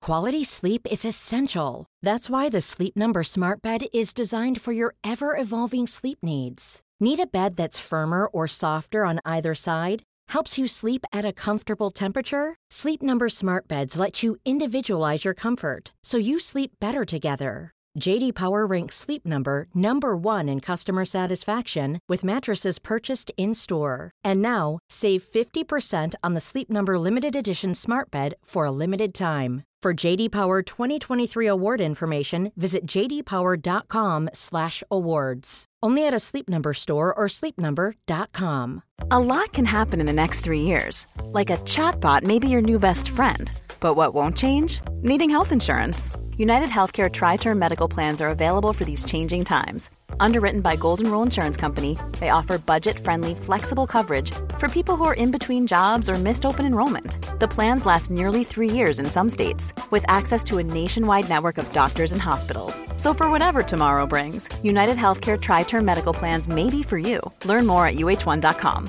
Quality sleep is essential. That's why the Sleep Number Smart Bed is designed for your ever-evolving sleep needs. Need a bed that's firmer or softer on either side? Helps you sleep at a comfortable temperature? Sleep Number Smart Beds let you individualize your comfort, so you sleep better together. J.D. Power ranks Sleep Number number 1 in customer satisfaction with mattresses purchased in-store. And now, save 50% on the Sleep Number Limited Edition Smart Bed for a limited time. For J.D. Power 2023 award information, visit jdpower.com/awards. Only at a Sleep Number store or sleepnumber.com. A lot can happen in the next 3 years. Like a chatbot may be your new best friend. But what won't change? Needing health insurance. United Healthcare Tri-Term Medical Plans are available for these changing times. Underwritten by Golden Rule Insurance Company, they offer budget-friendly, flexible coverage for people who are in between jobs or missed open enrollment. The plans last nearly 3 years in some states, with access to a nationwide network of doctors and hospitals. So for whatever tomorrow brings, United Healthcare Tri-Term Medical Plans may be for you. Learn more at uh1.com.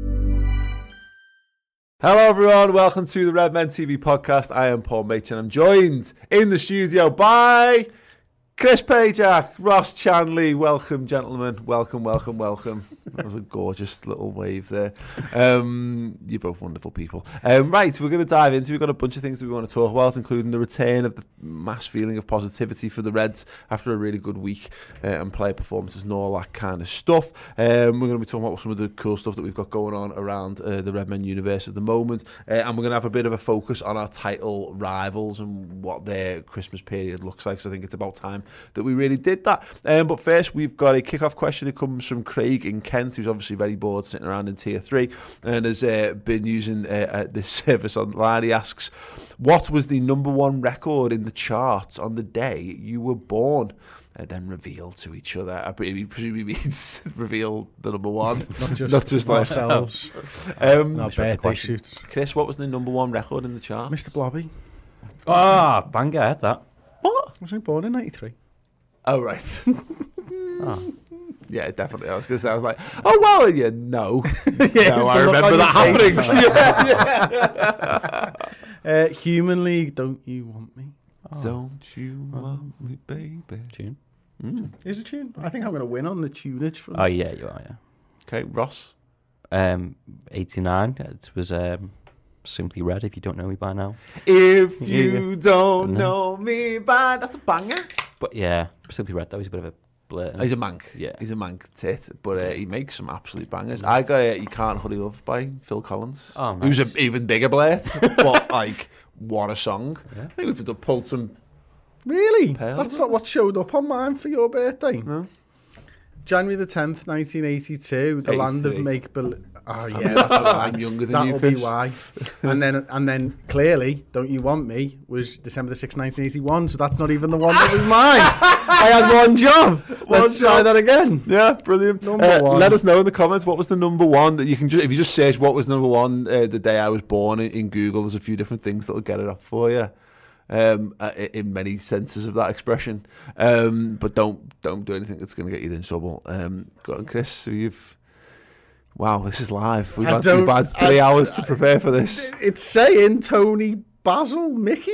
Hello everyone, welcome to the Red Men TV podcast. I am Paul Machin. I'm joined in the studio by Chris Pajak, Ross Chanley. Welcome, gentlemen. Welcome. That was a gorgeous little wave there. You're both wonderful people. Right, we're going to dive into. We've got a bunch of things that we want to talk about, including the return of the mass feeling of positivity for the Reds after a really good week and player performances and all that kind of stuff. We're going to be talking about some of the cool stuff that we've got going on around the Redmen universe at the moment, and we're going to have a bit of a focus on our title rivals and what their Christmas period looks like. So I think it's about time that we really did that. But first, we've got a kick-off question that comes from Craig in Kent, who's obviously very bored sitting around in Tier 3 and has been using this service online. He asks, what was the number one record in the charts on the day you were born? Then reveal to each other. I presume he means reveal the number one, not just ourselves. Our birthday shoots. Chris, what was the number one record in the charts? Mr. Blobby. Ah, banger, I had that. What? Was he born in 93? Oh, right. Oh. Yeah, definitely. I was going to say, I was like, oh, well, yeah, no. Yeah, no, I remember that happening. Human League, Don't You Want Me? Oh. Don't you want me, baby? Tune. Is it tune? I think I'm going to win on the tunage front. Oh, yeah, you are, yeah. Okay, Ross? 89. It was Simply Red, if you don't know me by now. If you don't know me by... That's a banger. But yeah, Simply Red, that was a bit of a blur. He's a mank. Yeah. He's a mank tit, but he makes some absolute bangers. I got You Can't Hurry Love by Phil Collins. Oh, nice. Who's an even bigger blurt, but like, what a song. Yeah. I think we've pulled some... Really? Pearl. That's not what showed up on mine for your birthday? No. January the 10th, 1982, the 83. land of make-believe. Oh, yeah, that's why. I'm younger than you, That'll Chris. be why. And then clearly, Don't You Want Me was December the 6th, 1981, so that's not even the one that was mine. I had one job. Let's try that again. Yeah, brilliant. Number one. Let us know in the comments what was the number one. That you can just, if you just search what was number one the day I was born in Google, there's a few different things that'll get it up for you. In many senses of that expression, but don't do anything that's going to get you in trouble. Go on, Chris. So wow, this is live. We've had 3 hours to prepare for this. It's saying Tony Basil Mickey.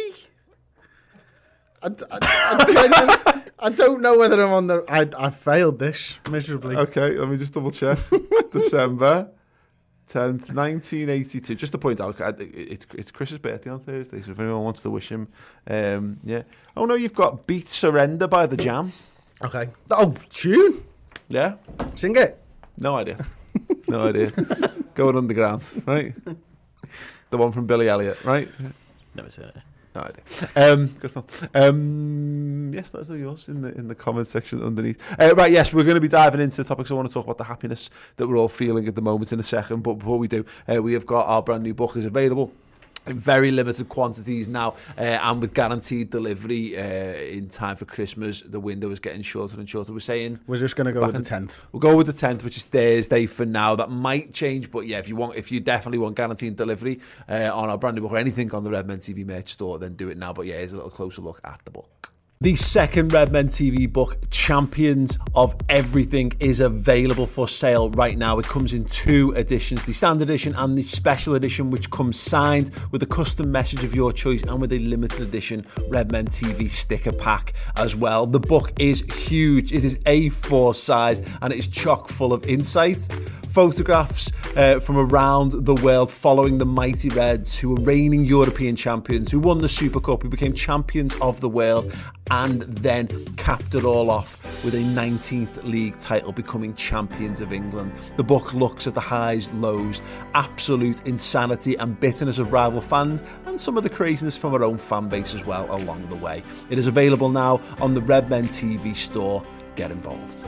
I don't know whether I'm on the. I failed this miserably. Okay, let me just double check. December 10th, 1982. Just to point out, it's Chris's birthday on Thursday, so if anyone wants to wish him, yeah. Oh no, you've got Beat Surrender by The Jam. Okay. Oh, tune. Yeah. Sing it. No idea. No idea. Going Underground, right? The one from Billy Elliot, right? Never seen it. No idea. Good fun. Yes, that's all yours in the comment section underneath. Right, yes, we're going to be diving into the topics. I want to talk about the happiness that we're all feeling at the moment in a second. But before we do, we have got our brand new book is available in very limited quantities now, and with guaranteed delivery in time for Christmas. The window is getting shorter and shorter. We're saying we're just going to go with the 10th. We'll go with the 10th, which is Thursday for now. That might change, but yeah, if you definitely want guaranteed delivery on our brand new book or anything on the Redmen TV merch store, then do it now. But yeah, here's a little closer look at the book. The second Redmen TV book, Champions of Everything, is available for sale right now. It comes in 2 editions, the standard edition and the special edition, which comes signed with a custom message of your choice and with a limited edition Redmen TV sticker pack as well. The book is huge. It is A4 size and it is chock full of insight, photographs from around the world following the mighty Reds, who were reigning European champions, who won the Super Cup, who became champions of the world, and then capped it all off with a 19th league title, becoming champions of England. The book looks at the highs, lows, absolute insanity and bitterness of rival fans, and some of the craziness from our own fan base as well along the way. It is available now on the Redmen TV store. Get involved.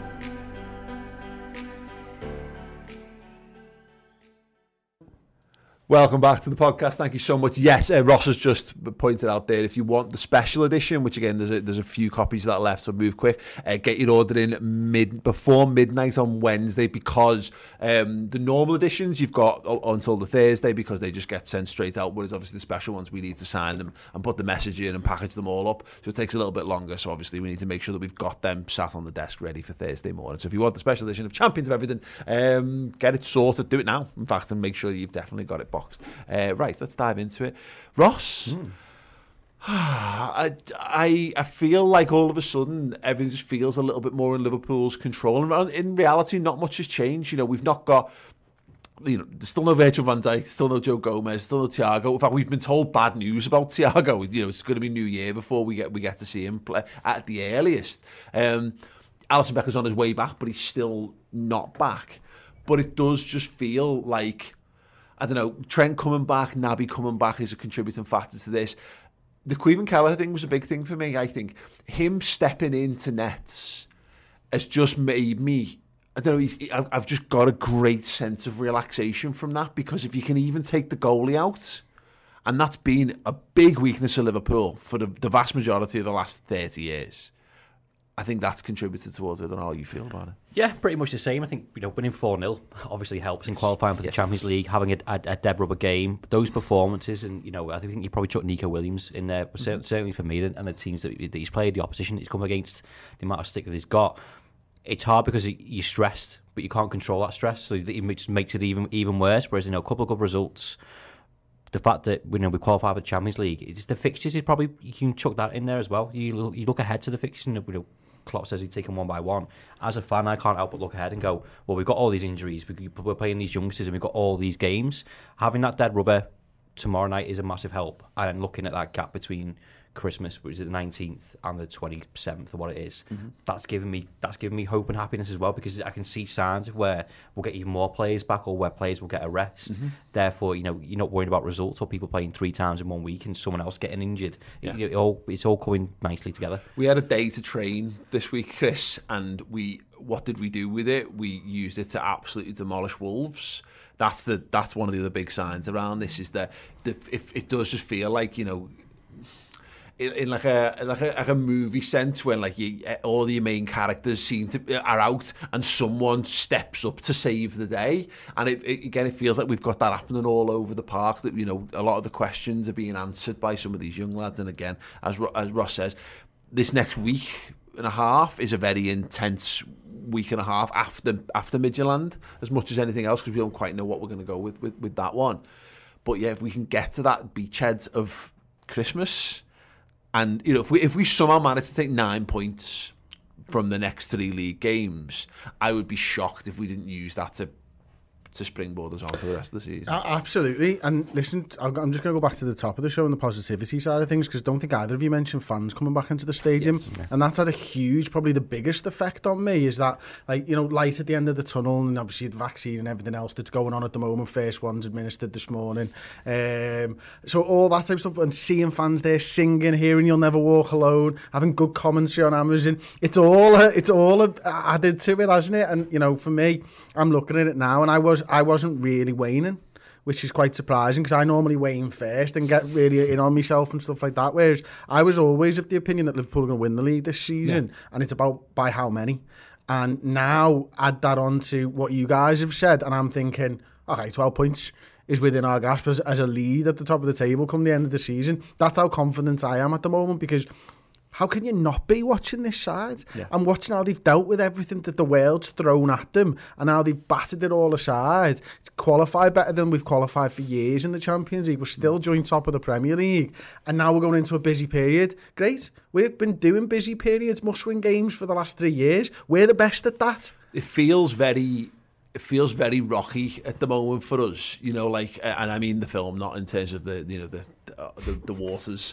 Welcome back to the podcast. Thank you so much. Yes, Ross has just pointed out there, if you want the special edition, which again, there's a few copies of that left, so move quick. Get your order in before midnight on Wednesday, because the normal editions you've got until the Thursday, because they just get sent straight out, whereas obviously the special ones, we need to sign them and put the message in and package them all up, so it takes a little bit longer. So obviously we need to make sure that we've got them sat on the desk ready for Thursday morning. So if you want the special edition of Champions of Everything, get it sorted, do it now, in fact, and make sure you've definitely got it boxed. Right, let's dive into it. Ross, I feel like all of a sudden everything just feels a little bit more in Liverpool's control, and in reality not much has changed. You know, we've not got, you know, there's still no Virgil van Dijk, still no Joe Gomez, still no Thiago. In fact, we've been told bad news about Thiago. You know, it's going to be New Year before we get to see him play at the earliest. Alisson Becker's on his way back, but he's still not back. But it does just feel like, I don't know, Trent coming back, Naby coming back is a contributing factor to this. The Caoimhin Kelleher thing was a big thing for me, I think. Him stepping into nets has just made me, I don't know, I've just got a great sense of relaxation from that, because if you can even take the goalie out, and that's been a big weakness of Liverpool for the vast majority of the last 30 years, I think that's contributed towards it. I don't know how you feel about it. Yeah, pretty much the same. I think, you know, winning 4-0 obviously helps in qualifying for the Champions League, having a dead rubber game, those performances, and, you know, I think you probably took Nico Williams in there, but certainly for me, and the teams that he's played, the opposition he's come against, the amount of stick that he's got, it's hard because you're stressed, but you can't control that stress, so it just makes it even worse. Whereas, you know, a couple of good results, the fact that, you know, we qualify for the Champions League, it's the fixtures is probably, you can chuck that in there as well. You look ahead to the fixtures, you know, Klopp says he'd take them one by one. As a fan, I can't help but look ahead and go, well, we've got all these injuries, we're playing these youngsters, and we've got all these games. Having that dead rubber tomorrow night is a massive help. And then looking at that gap between Christmas, which is the 19th, and the 27th, or what it is, that's giving me hope and happiness as well, because I can see signs of where we'll get even more players back, or where players will get a rest. Therefore, you know, you're not worried about results or people playing 3 times in 1 week and someone else getting injured. Yeah. It's all coming nicely together. We had a day to train this week, Chris, and what did we do with it? We used it to absolutely demolish Wolves. That's one of the other big signs around this, is that if it does just feel like, you know, in like a movie sense, when like all your main characters are out and someone steps up to save the day, and it feels like we've got that happening all over the park. That, you know, a lot of the questions are being answered by some of these young lads, and again, as Ross says, this next week and a half is a very intense week and a half after Midtjylland, as much as anything else, because we don't quite know what we're going to go with that one. But yeah, if we can get to that beachhead of Christmas. And, you know, if we somehow manage to take 9 points from the next 3 league games, I would be shocked if we didn't use that to springboard us on for the rest of the season. Absolutely. And listen, I'm just going to go back to the top of the show and the positivity side of things, because I don't think either of you mentioned fans coming back into the stadium. Yes, yeah. And that's had a huge, probably the biggest effect on me, is that, like, you know, light at the end of the tunnel, and obviously the vaccine and everything else that's going on at the moment. First one's administered this morning. So all that type of stuff, and seeing fans there singing, hearing You'll Never Walk Alone, having good commentary on Amazon, it's all added to it, hasn't it? And, you know, for me, I'm looking at it now, and I wasn't really waning, which is quite surprising, because I normally wane first and get really in on myself and stuff like that, whereas I was always of the opinion that Liverpool are going to win the league this season, and it's about by how many. And now add that on to what you guys have said, and I'm thinking, okay, 12 points is within our grasp as a lead at the top of the table come the end of the season. That's how confident I am at the moment, because how can you not be watching this side? Yeah. And watching how they've dealt with everything that the world's thrown at them and how they've battered it all aside. Qualify better than we've qualified for years in the Champions League. We're still joint top of the Premier League. And now we're going into a busy period. Great. We've been doing busy periods, must-win games for the last 3 years. We're the best at that. It feels very rocky at the moment for us, you know, like, and I mean the film, not in terms of the waters,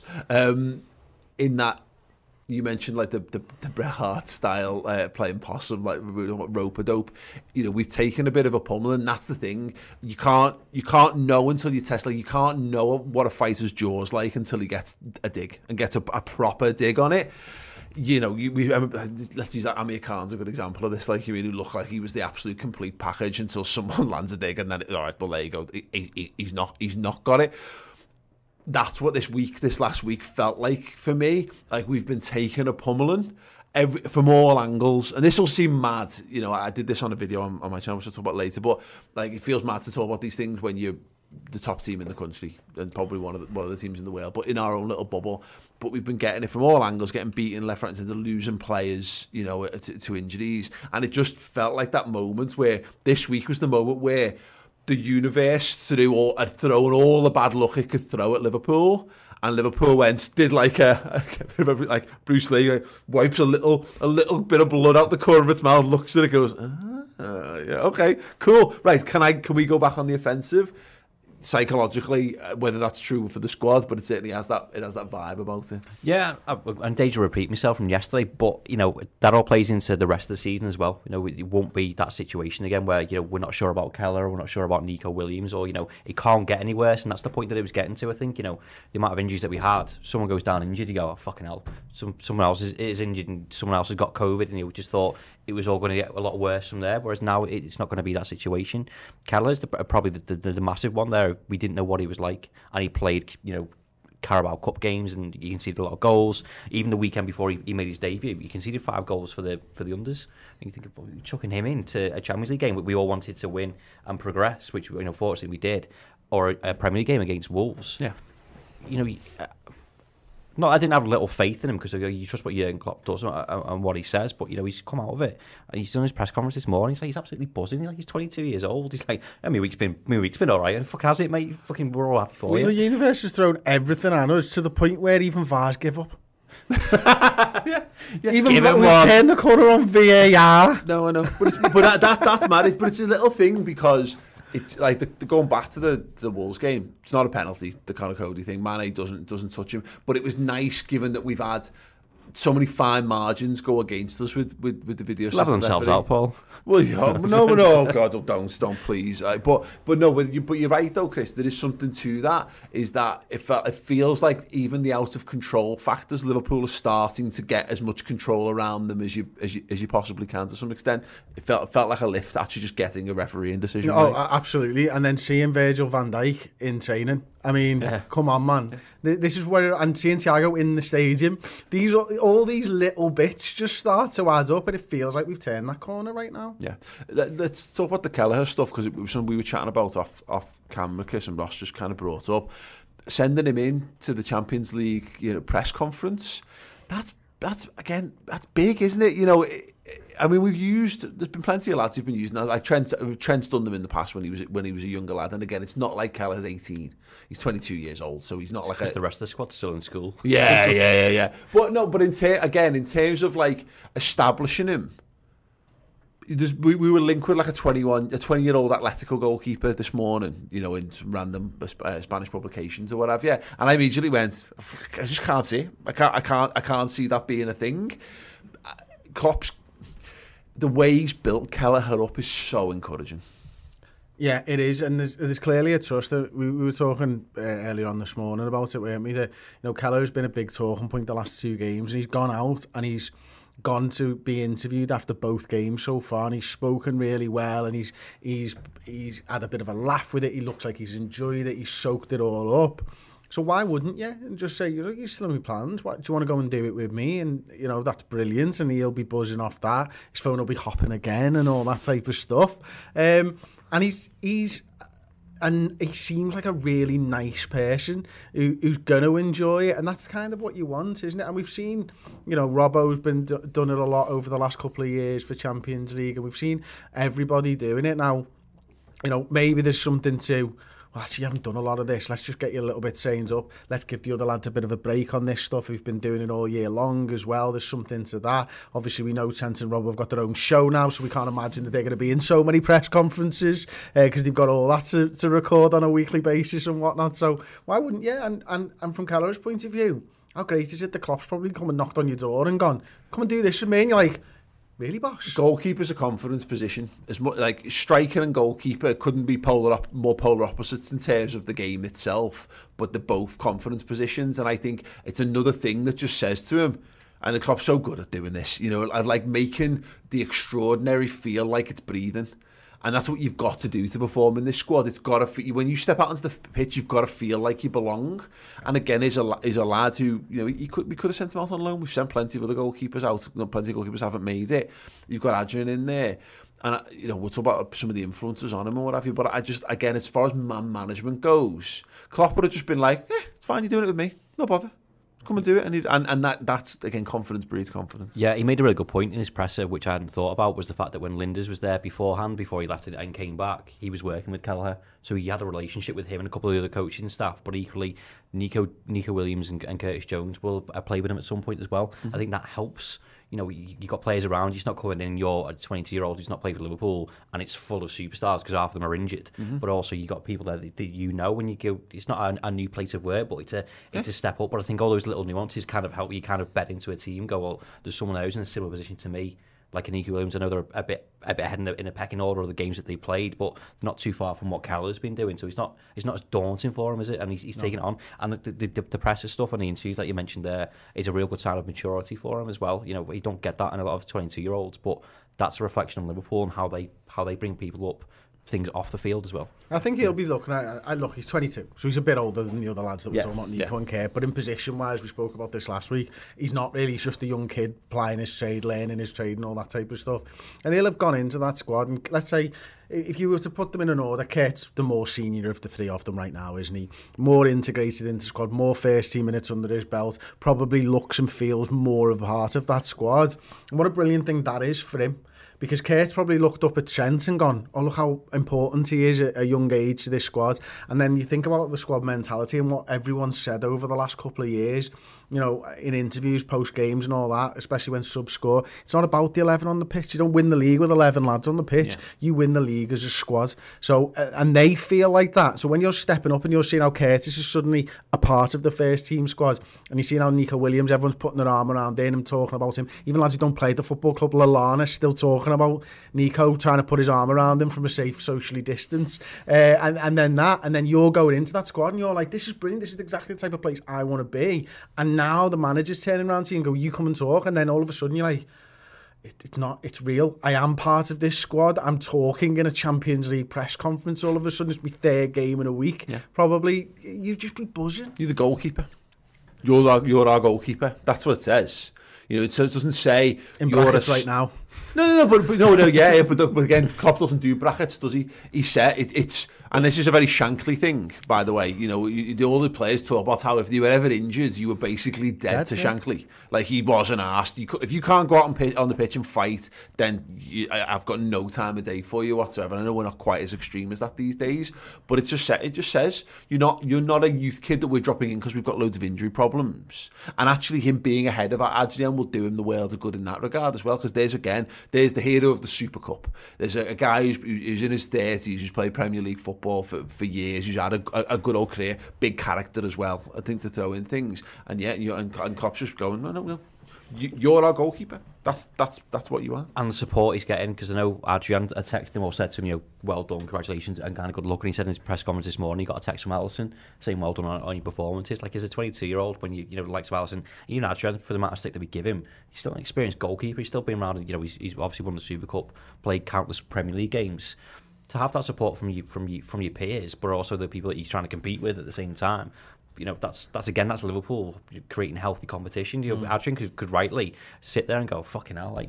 in that you mentioned like the Bret Hart style playing possum, like rope-a-dope. You know, we've taken a bit of a pummeling. That's the thing. You can't know until you test. Like, you can't know what a fighter's jaw's like until he gets a dig and gets a proper dig on it. You know, let's use that. Amir Khan's a good example of this. Like, he really looked like he was the absolute complete package until someone lands a dig, and then all right, well, there you go. He's not got it. That's what this last week felt like for me. Like, we've been taking a pummeling from all angles, and this will seem mad. You know, I did this on a video on my channel, which I'll talk about later. But like, it feels mad to talk about these things when you're the top team in the country and probably one of the teams in the world, but in our own little bubble. But we've been getting it from all angles, getting beaten left, right, and centre, losing players, you know, to injuries, and it just felt like that moment where this week was the moment where the universe had thrown all the bad luck it could throw at Liverpool, and Liverpool did like like Bruce Lee, like, wipes a little bit of blood out the corner of its mouth, looks at it, goes, yeah, okay, cool, right? Can we go back on the offensive? Psychologically, whether that's true for the squad, but it certainly has that vibe about it. Yeah, and danger repeat myself from yesterday, but you know that all plays into the rest of the season as well. You know, it won't be that situation again where, you know, we're not sure about Keller, we're not sure about Nico Williams, or, you know, it can't get any worse, and that's the point that it was getting to. I think, you know, the amount of injuries that we had. Someone goes down injured, you go, oh fucking hell. Someone else is injured, and someone else has got COVID, and you just thought it was all going to get a lot worse from there. Whereas now it's not going to be that situation. Keller's probably the massive one there. We didn't know what he was like, and he played, you know, Carabao Cup games, and you conceded a lot of goals. Even the weekend before he made his debut, he conceded 5 goals for the unders. And you think of chucking him into a Champions League game that we all wanted to win and progress, which, you know, fortunately we did, or a Premier League game against Wolves. Yeah, you know. No, I didn't have little faith in him because you trust what Jurgen Klopp does and what he says, but, you know, he's come out of it and he's done his press conference this morning. He's absolutely buzzing. He's like, he's 22 years old. He's like, my week's been all right. And fucking has it, mate? Fucking, we're all happy for you. The universe has thrown everything at us to the point where even VAR's give up. yeah. Even we've turned the corner on VAR. No, I know, but that's mad. But it's a little thing because it's like going back to the Wolves game. It's not a penalty, the Conor Cody thing. Mane doesn't touch him, but it was nice given that we've had so many fine margins go against us with the video. Level themselves out, Paul. Well, yeah, no, God, don't please. But you're right though, Chris. There is something to that. Is that it feels like even the out of control factors, Liverpool are starting to get as much control around them as you possibly can to some extent. It felt like a lift actually just getting a refereeing decision. Oh, right. Absolutely. And then seeing Virgil van Dijk in training. I mean, come on, man. This is where, and seeing Thiago in the stadium, all these little bits just start to add up, and it feels like we've turned that corner right now. Yeah. Let's talk about the Kelleher stuff, because it was something we were chatting about off camera. Chris and Ross just kind of brought up. Sending him in to the Champions League, you know, press conference, that's big, isn't it? You know, I mean, there's been plenty of lads who've been using that. Like Trent's done them in the past when he was a younger lad. And again, it's not like Kelleher's 18. He's 22 years old, so he's not like the rest of the squad's still in school. Yeah. But in terms of like establishing him, we were linked with like a 20-year-old Atletico goalkeeper this morning, you know, in some random Spanish publications or whatever. Yeah, and I immediately went, I just can't see. I can't see that being a thing. Klopp's, the way he's built Kelleher up is so encouraging. Yeah, it is, and there's clearly a trust. We were talking earlier on this morning about it, weren't we? That, you know, Kelleher's been a big talking point the last 2 games, and he's gone out and he's gone to be interviewed after both games so far, and he's spoken really well, and he's had a bit of a laugh with it. He looks like he's enjoyed it. He's soaked it all up. So why wouldn't you? And just say, you know, you're still in my plans. What, do you want to go and do it with me? And, you know, that's brilliant. And he'll be buzzing off that. His phone will be hopping again and all that type of stuff. And he's and he seems like a really nice person who's going to enjoy it, and that's kind of what you want, isn't it? And we've seen, you know, Robbo's been done it a lot over the last couple of years for Champions League, and we've seen everybody doing it now. You know, maybe there's something to, well, actually, you haven't done a lot of this. Let's just get you a little bit trained up. Let's give the other lads a bit of a break on this stuff. We've been doing it all year long as well. There's something to that. Obviously, we know Trent and Rob have got their own show now, so we can't imagine that they're going to be in so many press conferences because they've got all that to record on a weekly basis and whatnot. So why wouldn't you? And from Kelleher's point of view, how great is it? The Klopp's probably come and knocked on your door and gone, come and do this with me. And you're like, really, boss? Goalkeeper's a confidence position. As much like striker and goalkeeper couldn't be more polar opposites in terms of the game itself, but they're both confidence positions. And I think it's another thing that just says to him, and the Klopp's so good at doing this, you know, like making the extraordinary feel like it's breathing. And that's what you've got to do to perform in this squad. It's got to, when you step out onto the pitch, you've got to feel like you belong. And again, he's a lad who, you know, we could have sent him out on loan. We've sent plenty of other goalkeepers out. Plenty of goalkeepers haven't made it. You've got Adrian in there. And, you know, we'll talk about some of the influences on him or what have you. But I just, again, as far as man management goes, Klopp would have just been like, it's fine, you're doing it with me. No bother. Come and do it, and that's again, confidence breeds confidence. Yeah, he made a really good point in his presser, which I hadn't thought about, was the fact that when Linders was there beforehand, before he left it and came back, he was working with Kelleher, so he had a relationship with him and a couple of the other coaching staff. But equally, Nico Williams and Curtis Jones will play with him at some point as well. Mm-hmm. I think that helps. You know, you got players around. He's not coming in. You're a 22-year-old who's not played for Liverpool, and it's full of superstars because half of them are injured. Mm-hmm. But also, you got people there that you know when you go. It's not a new place of work, but it's a step up. But I think all those little nuances kind of help you kind of bed into a team. Go, well, there's someone there who's in a similar position to me, like Nico Williams. I know they're a bit ahead in a pecking order of the games that they played, but not too far from what Kelleher's been doing. So it's not as daunting for him, is it? And he's taking it on. And the presser stuff and the interviews that you mentioned there is a real good sign of maturity for him as well. You know, you don't get that in a lot of 22-year-olds, but that's a reflection on Liverpool and how they bring people up, things off the field as well. I think he'll be looking at, look, he's 22, so he's a bit older than the other lads that we're talking about, Nico and Kerr, but in position-wise, we spoke about this last week, he's not really, he's just a young kid plying his trade, learning his trade and all that type of stuff. And he'll have gone into that squad, and let's say, if you were to put them in an order, Kurt's the more senior of the three of them right now, isn't he? More integrated into the squad, more first team minutes under his belt, probably looks and feels more of a part of that squad. And what a brilliant thing that is for him. Because Kurt's probably looked up at Trent and gone, oh, look how important he is at a young age to this squad. And then you think about the squad mentality and what everyone's said over the last couple of years, you know, in interviews, post-games and all that, especially when subs score. It's not about the 11 on the pitch. You don't win the league with 11 lads on the pitch. Yeah. You win the league as a squad. So, and they feel like that. So when you're stepping up and you're seeing how Curtis is suddenly a part of the first team squad, and you're seeing how Nico Williams, everyone's putting their arm around him, talking about him. Even lads who don't play at the football club, Lallana, still talking about Nico, trying to put his arm around him from a safe, socially distance. And then you're going into that squad and you're like, this is brilliant. This is exactly the type of place I want to be. And now the manager's turning around to you and go, you come and talk. And then all of a sudden you're like, it's real. I am part of this squad. I'm talking in a Champions League press conference. All of a sudden it's my third game in a week. Yeah. Probably. You'd just be buzzing. You're the goalkeeper. You're our goalkeeper. That's what it says. You know, it doesn't say in brackets right now. No, but again, Klopp doesn't do brackets, does he? He said it's, and this is a very Shankly thing, by the way. You know, all the players talk about how if they were ever injured, you were basically dead to Shankly. Like, he wasn't asked. If you can't go out on the pitch and fight, then I've got no time of day for you whatsoever. And I know we're not quite as extreme as that these days, but it just says you're not a youth kid that we're dropping in because we've got loads of injury problems. And actually, him being ahead of Adrian will do him the world of good in that regard as well, because there's the hero of the Super Cup. There's a guy who's in his 30s, who's played Premier League football for years, who's had a good old career, big character as well, I think, to throw in things. And yeah, and Klopp's just going, no, you're our goalkeeper. That's what you are. And the support he's getting, because I know Adrian texted him or said to him, well done, congratulations, and kind of good luck. And he said in his press conference this morning, he got a text from Alisson saying well done on your performances. Like, as a 22-year-old, when you know, likes of Alisson, even Adrian, for the amount of stick that we give him, he's still an experienced goalkeeper. He's still been around. You know, he's obviously won the Super Cup, played countless Premier League games. To have that support from your peers, but also the people that you're trying to compete with at the same time. You know, that's Liverpool creating healthy competition. You know, Adrian could rightly sit there and go, fucking hell, like,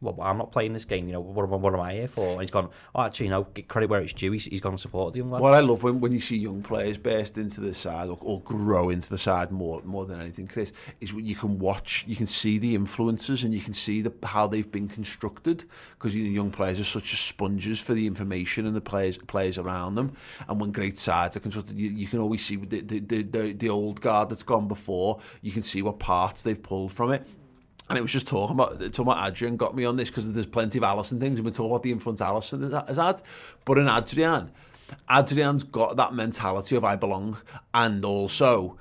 well, I'm not playing this game, what am I here for? And he's gone, actually, get credit where it's due. He's gone and supported the young lad. What I love when you see young players burst into the side or grow into the side more than anything, Chris, is when you can see the influences and you can see how they've been constructed, because young players are such as sponges for the information and the players around them. And when great sides are constructed, you can always see the old guard that's gone before. You can see what parts they've pulled from it. And it was just talking about Adrian got me on this, because there's plenty of Alisson things, and we're talking about the influence Alisson has had. But in Adrian's got that mentality of I belong, and also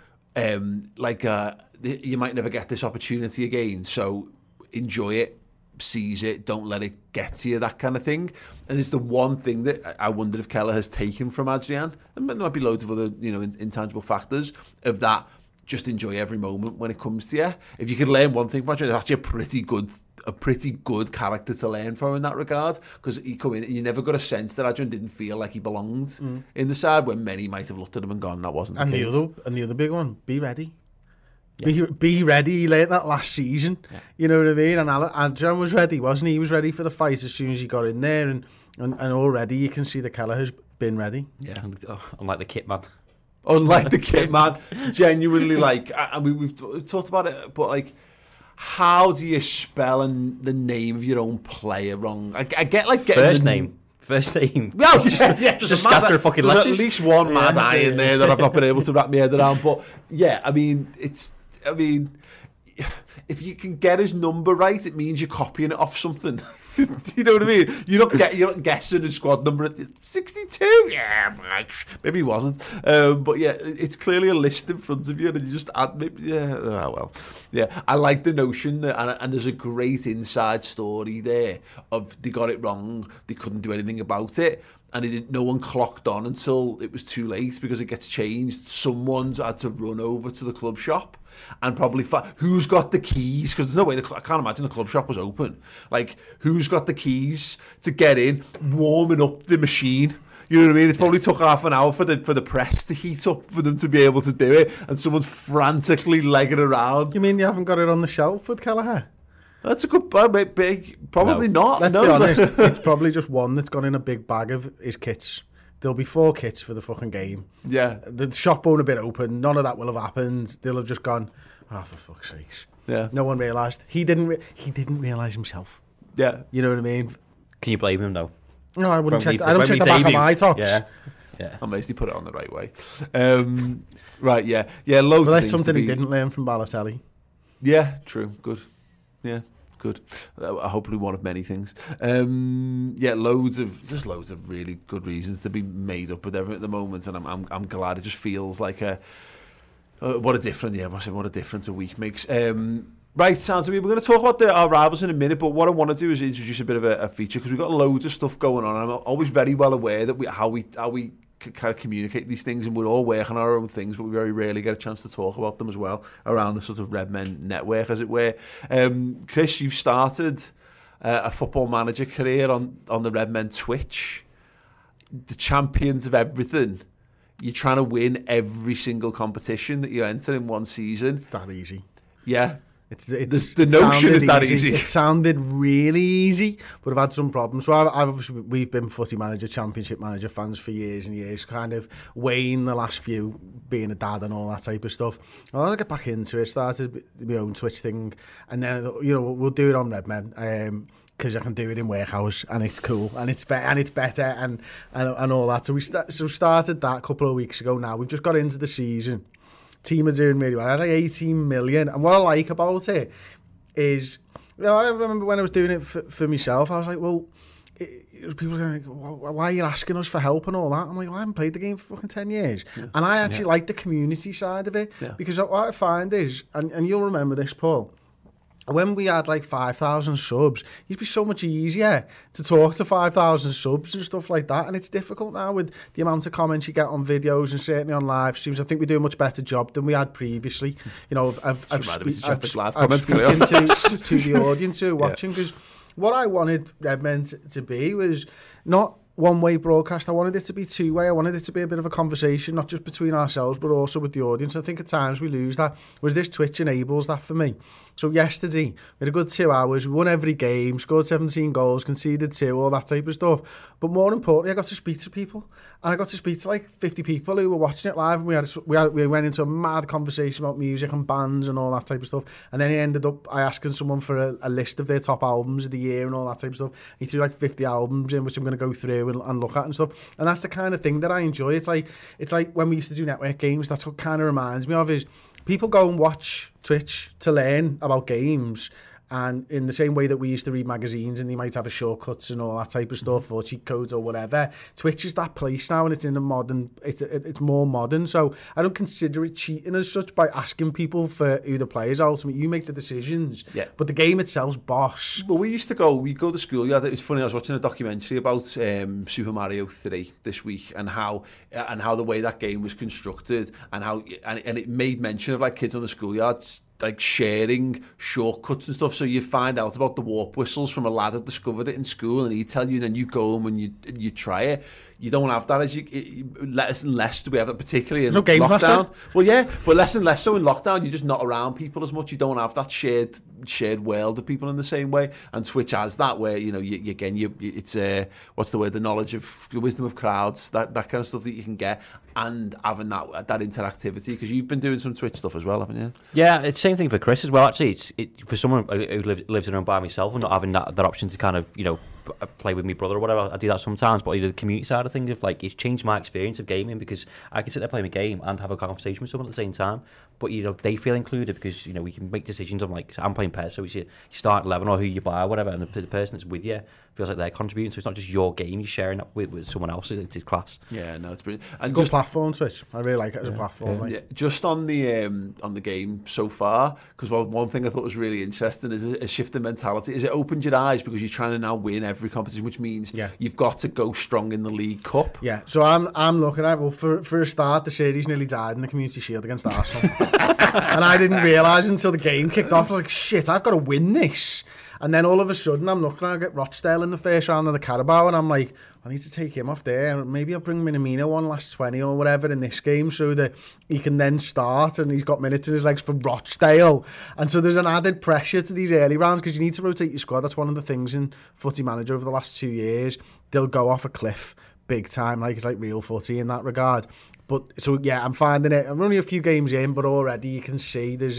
you might never get this opportunity again, so enjoy it, seize it, don't let it get to you, that kind of thing. And it's the one thing that I wonder if Keller has taken from Adrian, and there might be loads of other intangible factors of that. Just enjoy every moment when it comes to you. If you could learn one thing from Adrian, it's actually a pretty good character to learn from in that regard, because he come in and you never got a sense that Adrian didn't feel like he belonged in the side, when many might have looked at him and gone, that wasn't the case. The other big one, be ready. Yeah. Be ready. He learned that last season. Yeah. You know what I mean? And Adrian was ready, wasn't he? He was ready for the fight as soon as he got in there, and already you can see that Keller has been ready. Yeah, unlike the kit man. Unlike the kit man, genuinely, we've talked about it, but how do you spell the name of your own player wrong? I get getting first name. Well, just a scatter of fucking letters. There's at least one mad eye in there that I've not been able to wrap my head around. But yeah, if you can get his number right, it means you're copying it off something. You know what I mean? You're not guessing his squad number at 62. Yeah, maybe he wasn't. But yeah, it's clearly a list in front of you, and you just add. I like the notion that, and there's a great inside story there of they got it wrong, they couldn't do anything about it. And no one clocked on until it was too late, because it gets changed. Someone's had to run over to the club shop and probably who's got the keys, because there's no way I can't imagine the club shop was open. Who's got the keys to get in, warming up the machine? You know what I mean? It probably took half an hour for the press to heat up for them to be able to do it, and someone's frantically legging around. You mean you haven't got it on the shelf with Kelleher? That's a good big. Probably not. Let's be honest. It's probably just one that's gone in a big bag of his kits. There'll be 4 kits for the fucking game. Yeah. The shop won't have been open. None of that will have happened. They'll have just gone, for fuck's sakes. Yeah. No one realised. He didn't realise himself. Yeah. You know what I mean? Can you blame him though? No, I wouldn't check. I don't check the back of my tops. Yeah. Unless he put it on the right way. Right. Yeah. Yeah. Loads. Well, that's something he didn't learn from Balotelli. Yeah. True. Good. Yeah. Good. Hopefully one of many things. Loads of really good reasons to be made up with everything at the moment, and I'm glad. It just feels like what a difference a week makes. Right, sounds to me. We're going to talk about our rivals in a minute, but what I want to do is introduce a bit of a feature, because we've got loads of stuff going on. And I'm always very well aware that how we kind of communicate these things, and we're all working on our own things, but we very rarely get a chance to talk about them as well around the sort of Red Men network, as it were. Chris, you've started a football manager career on the Red Men Twitch, the champions of everything. You're trying to win every single competition that you enter in one season. It's that easy. Yeah. The notion is that easy. It sounded really easy, but I've had some problems. So we've been footy manager, championship manager fans for years and years, kind of weighing the last few, being a dad and all that type of stuff. I'll get back into it, started my own Twitch thing, and then we'll do it on Red Men. Because I can do it in Warehouse, and it's cool, and it's better, and all that. So we started that a couple of weeks ago. Now we've just got into the season. Team are doing really well. I had 18 million, and what I like about it is, I remember when I was doing it for myself, I was like, well, people are going, why are you asking us for help and all that? I'm like, I haven't played the game for fucking 10 years, and I actually like the community side of it, because what I find is, and you'll remember this, Paul. When we had 5,000 subs, it'd be so much easier to talk to 5,000 subs and stuff like that. And it's difficult now with the amount of comments you get on videos and certainly on live streams. I think we do a much better job than we had previously. I've spoken to the audience who are watching, because what I wanted Red Men to be was not one-way broadcast. I wanted it to be two-way. I wanted it to be a bit of a conversation, not just between ourselves, but also with the audience. I think at times we lose that, whereas this Twitch enables that for me. So yesterday, we had a good 2 hours. We won every game, scored 17 goals, conceded 2, all that type of stuff. But more importantly, I got to speak to people. And I got to speak to like 50 people who were watching it live. And we went into a mad conversation about music and bands and all that type of stuff. And then he ended up asking someone for a list of their top albums of the year and all that type of stuff. He threw like 50 albums in, which I'm going to go through and look at and stuff. And that's the kind of thing that I enjoy. It's like when we used to do network games. That's what kind of reminds me of is people go and watch Twitch to learn about games. And in the same way that we used to read magazines and they might have a shortcuts and all that type of stuff or cheat codes or whatever, Twitch is that place now, and it's in a modern, it's more modern. So I don't consider it cheating as such by asking people for who the players are. Ultimately, you make the decisions, but the game itself's boss. Well, we go to school. Yeah, it's funny. I was watching a documentary about Super Mario 3 this week and how the way that game was constructed and it made mention of like kids on the schoolyards like sharing shortcuts and stuff, so you find out about the warp whistles from a lad that discovered it in school, and he'd tell you, and then you go home and you try it. You don't have that less and less do we have that, particularly in lockdown. Well, yeah, but less and less so in lockdown. You're just not around people as much. You don't have that shared world of people in the same way. And Twitch has that, where it's what's the word? The knowledge of the wisdom of crowds, that kind of stuff that you can get, and having that interactivity. Because you've been doing some Twitch stuff as well, haven't you? Yeah, it's the same thing for Chris as well. Actually, it's for someone who lives in a room by myself and not having that option to kind of play with my brother or whatever. I do that sometimes, but the community side of things, it's changed my experience of gaming, because I can sit there playing a game and have a conversation with someone at the same time, but they feel included, because we can make decisions on, like, I'm playing PES, so you start 11 or who you buy or whatever, and the person that's with you feels like they're contributing, so it's not just your game, you're sharing that with someone else. It's class. Yeah, no, it's brilliant. And good platform, Twitch. I really like it as a platform. Like. Yeah, just on the game so far, because one thing I thought was really interesting is a shift in mentality. Is it opened your eyes because you're trying to now win every competition, which means you've got to go strong in the League Cup. Yeah, so I'm looking at, well, for a start, the series nearly died in the Community Shield against Arsenal. And I didn't realise until the game kicked off. I was like, shit, I've got to win this. And then all of a sudden, I'm looking at get Rochdale in the first round of the Carabao, and I'm like, I need to take him off there. Maybe I'll bring Minamino on last 20 or whatever in this game, so that he can then start, and he's got minutes in his legs for Rochdale. And so there's an added pressure to these early rounds, because you need to rotate your squad. That's one of the things in Footy Manager over the last 2 years. They'll go off a cliff big time, like it's like real footy in that regard. But so yeah, I'm finding it. I'm only a few games in, but already you can see there's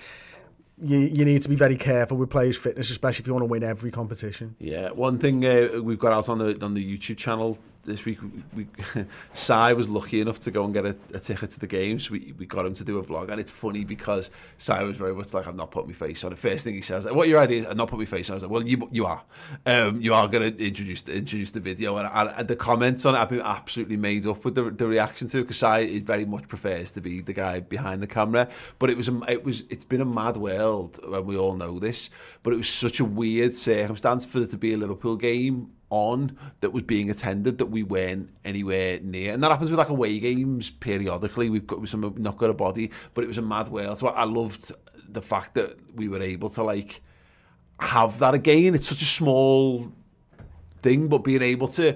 you need to be very careful with players' fitness, especially if you want to win every competition. Yeah, one thing we've got out on the YouTube channel this week, Sai was lucky enough to go and get a ticket to the game, so we got him to do a vlog. And it's funny because Sai was very much like, I've not put my face on. The first thing he says, what are your ideas? I've not put my face on. I was like, well, you are. You are going to introduce the video. And the comments on it have been absolutely made up with the reaction to it, because Sai very much prefers to be the guy behind the camera. But it's been a mad world, and we all know this, but it was such a weird circumstance for it to be a Liverpool game on that was being attended that we weren't anywhere near. And that happens with like away games periodically. We've not got a body, but it was a mad world. So I loved the fact that we were able to like have that again. It's such a small thing, but being able to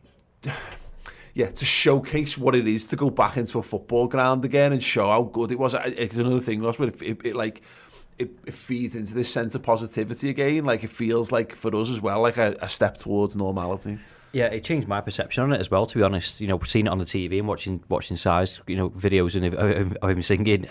showcase what it is to go back into a football ground again and show how good it was. It's another thing, Ross, but it feeds into this sense of positivity again. Like, it feels like for us as well, like a step towards normality. Yeah, it changed my perception on it as well, to be honest. Seeing it on the TV and watching Sai's, videos of him singing,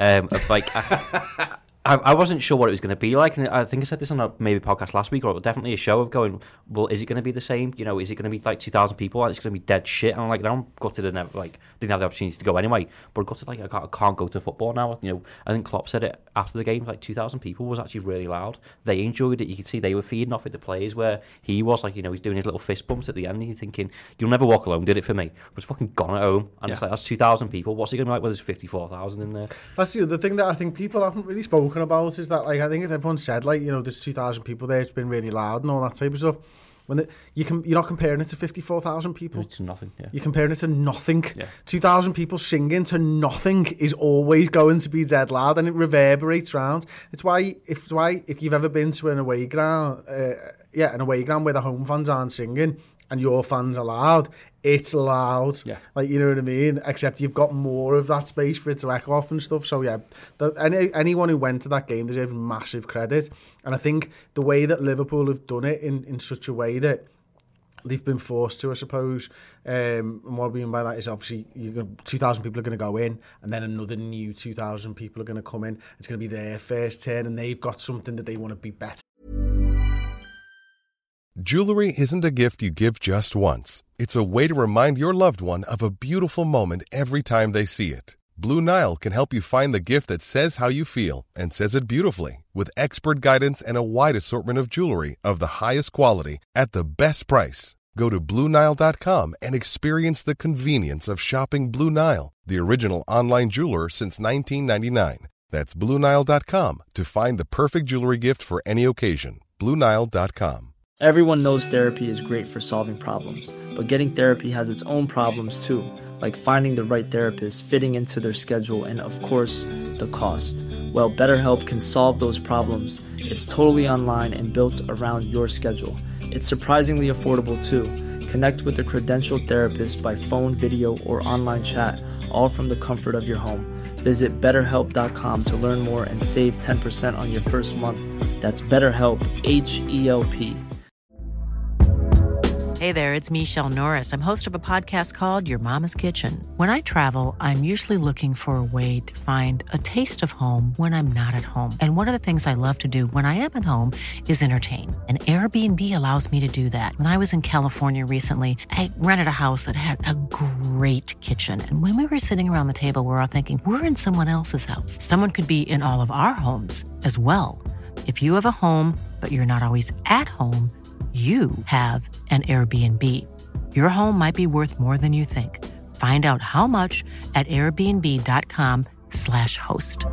I wasn't sure what it was going to be like, and I think I said this on a maybe podcast last week, or definitely a show, of going, well, is it going to be the same? Is it going to be like 2,000 people? It's going to be dead shit. And I'm like, now I'm gutted and didn't have the opportunity to go anyway. But I gutted, I can't go to football now. I think Klopp said it after the game, 2,000 people was actually really loud. They enjoyed it. You could see they were feeding off it, the players, where he was he's doing his little fist bumps at the end. And you're thinking, you'll never walk alone, did it for me. I was fucking gone at home. And it's like, that's 2,000 people. What's it going to be like when there's 54,000 in there? That's the other thing that I think people haven't really spoken about, is that I think if everyone said there's 2,000 people there, it's been really loud and all that type of stuff. You're not comparing it to 54,000 people. It's nothing. Yeah. You're comparing it to nothing. Yeah. 2,000 people singing to nothing is always going to be dead loud, and it reverberates round. It's why if you've ever been to an away ground, where the home fans aren't singing, and your fans are loud, it's loud. Yeah. Like, you know what I mean? Except you've got more of that space for it to echo off and stuff. So, yeah, anyone who went to that game deserves massive credit. And I think the way that Liverpool have done it in such a way that they've been forced to, I suppose. And what I mean by that is obviously 2,000 people are going to go in, and then another new 2,000 people are going to come in. It's going to be their first turn, and they've got something that they want to be better. Jewelry isn't a gift you give just once. It's a way to remind your loved one of a beautiful moment every time they see it. Blue Nile can help you find the gift that says how you feel and says it beautifully, with expert guidance and a wide assortment of jewelry of the highest quality at the best price. Go to BlueNile.com and experience the convenience of shopping Blue Nile, the original online jeweler since 1999. That's BlueNile.com to find the perfect jewelry gift for any occasion. BlueNile.com. Everyone knows therapy is great for solving problems, but getting therapy has its own problems too, like finding the right therapist, fitting into their schedule, and of course, the cost. Well, BetterHelp can solve those problems. It's totally online and built around your schedule. It's surprisingly affordable too. Connect with a credentialed therapist by phone, video, or online chat, all from the comfort of your home. Visit BetterHelp.com to learn more and save 10% on your first month. That's BetterHelp, H-E-L-P. Hey there, it's Michelle Norris. I'm host of a podcast called Your Mama's Kitchen. When I travel, I'm usually looking for a way to find a taste of home when I'm not at home. And one of the things I love to do when I am at home is entertain. And Airbnb allows me to do that. When I was in California recently, I rented a house that had a great kitchen. And when we were sitting around the table, we were all thinking, we're in someone else's house. Someone could be in all of our homes as well. If you have a home, but you're not always at home, you have an Airbnb. Your home might be worth more than you think. Find out how much at airbnb.com/host.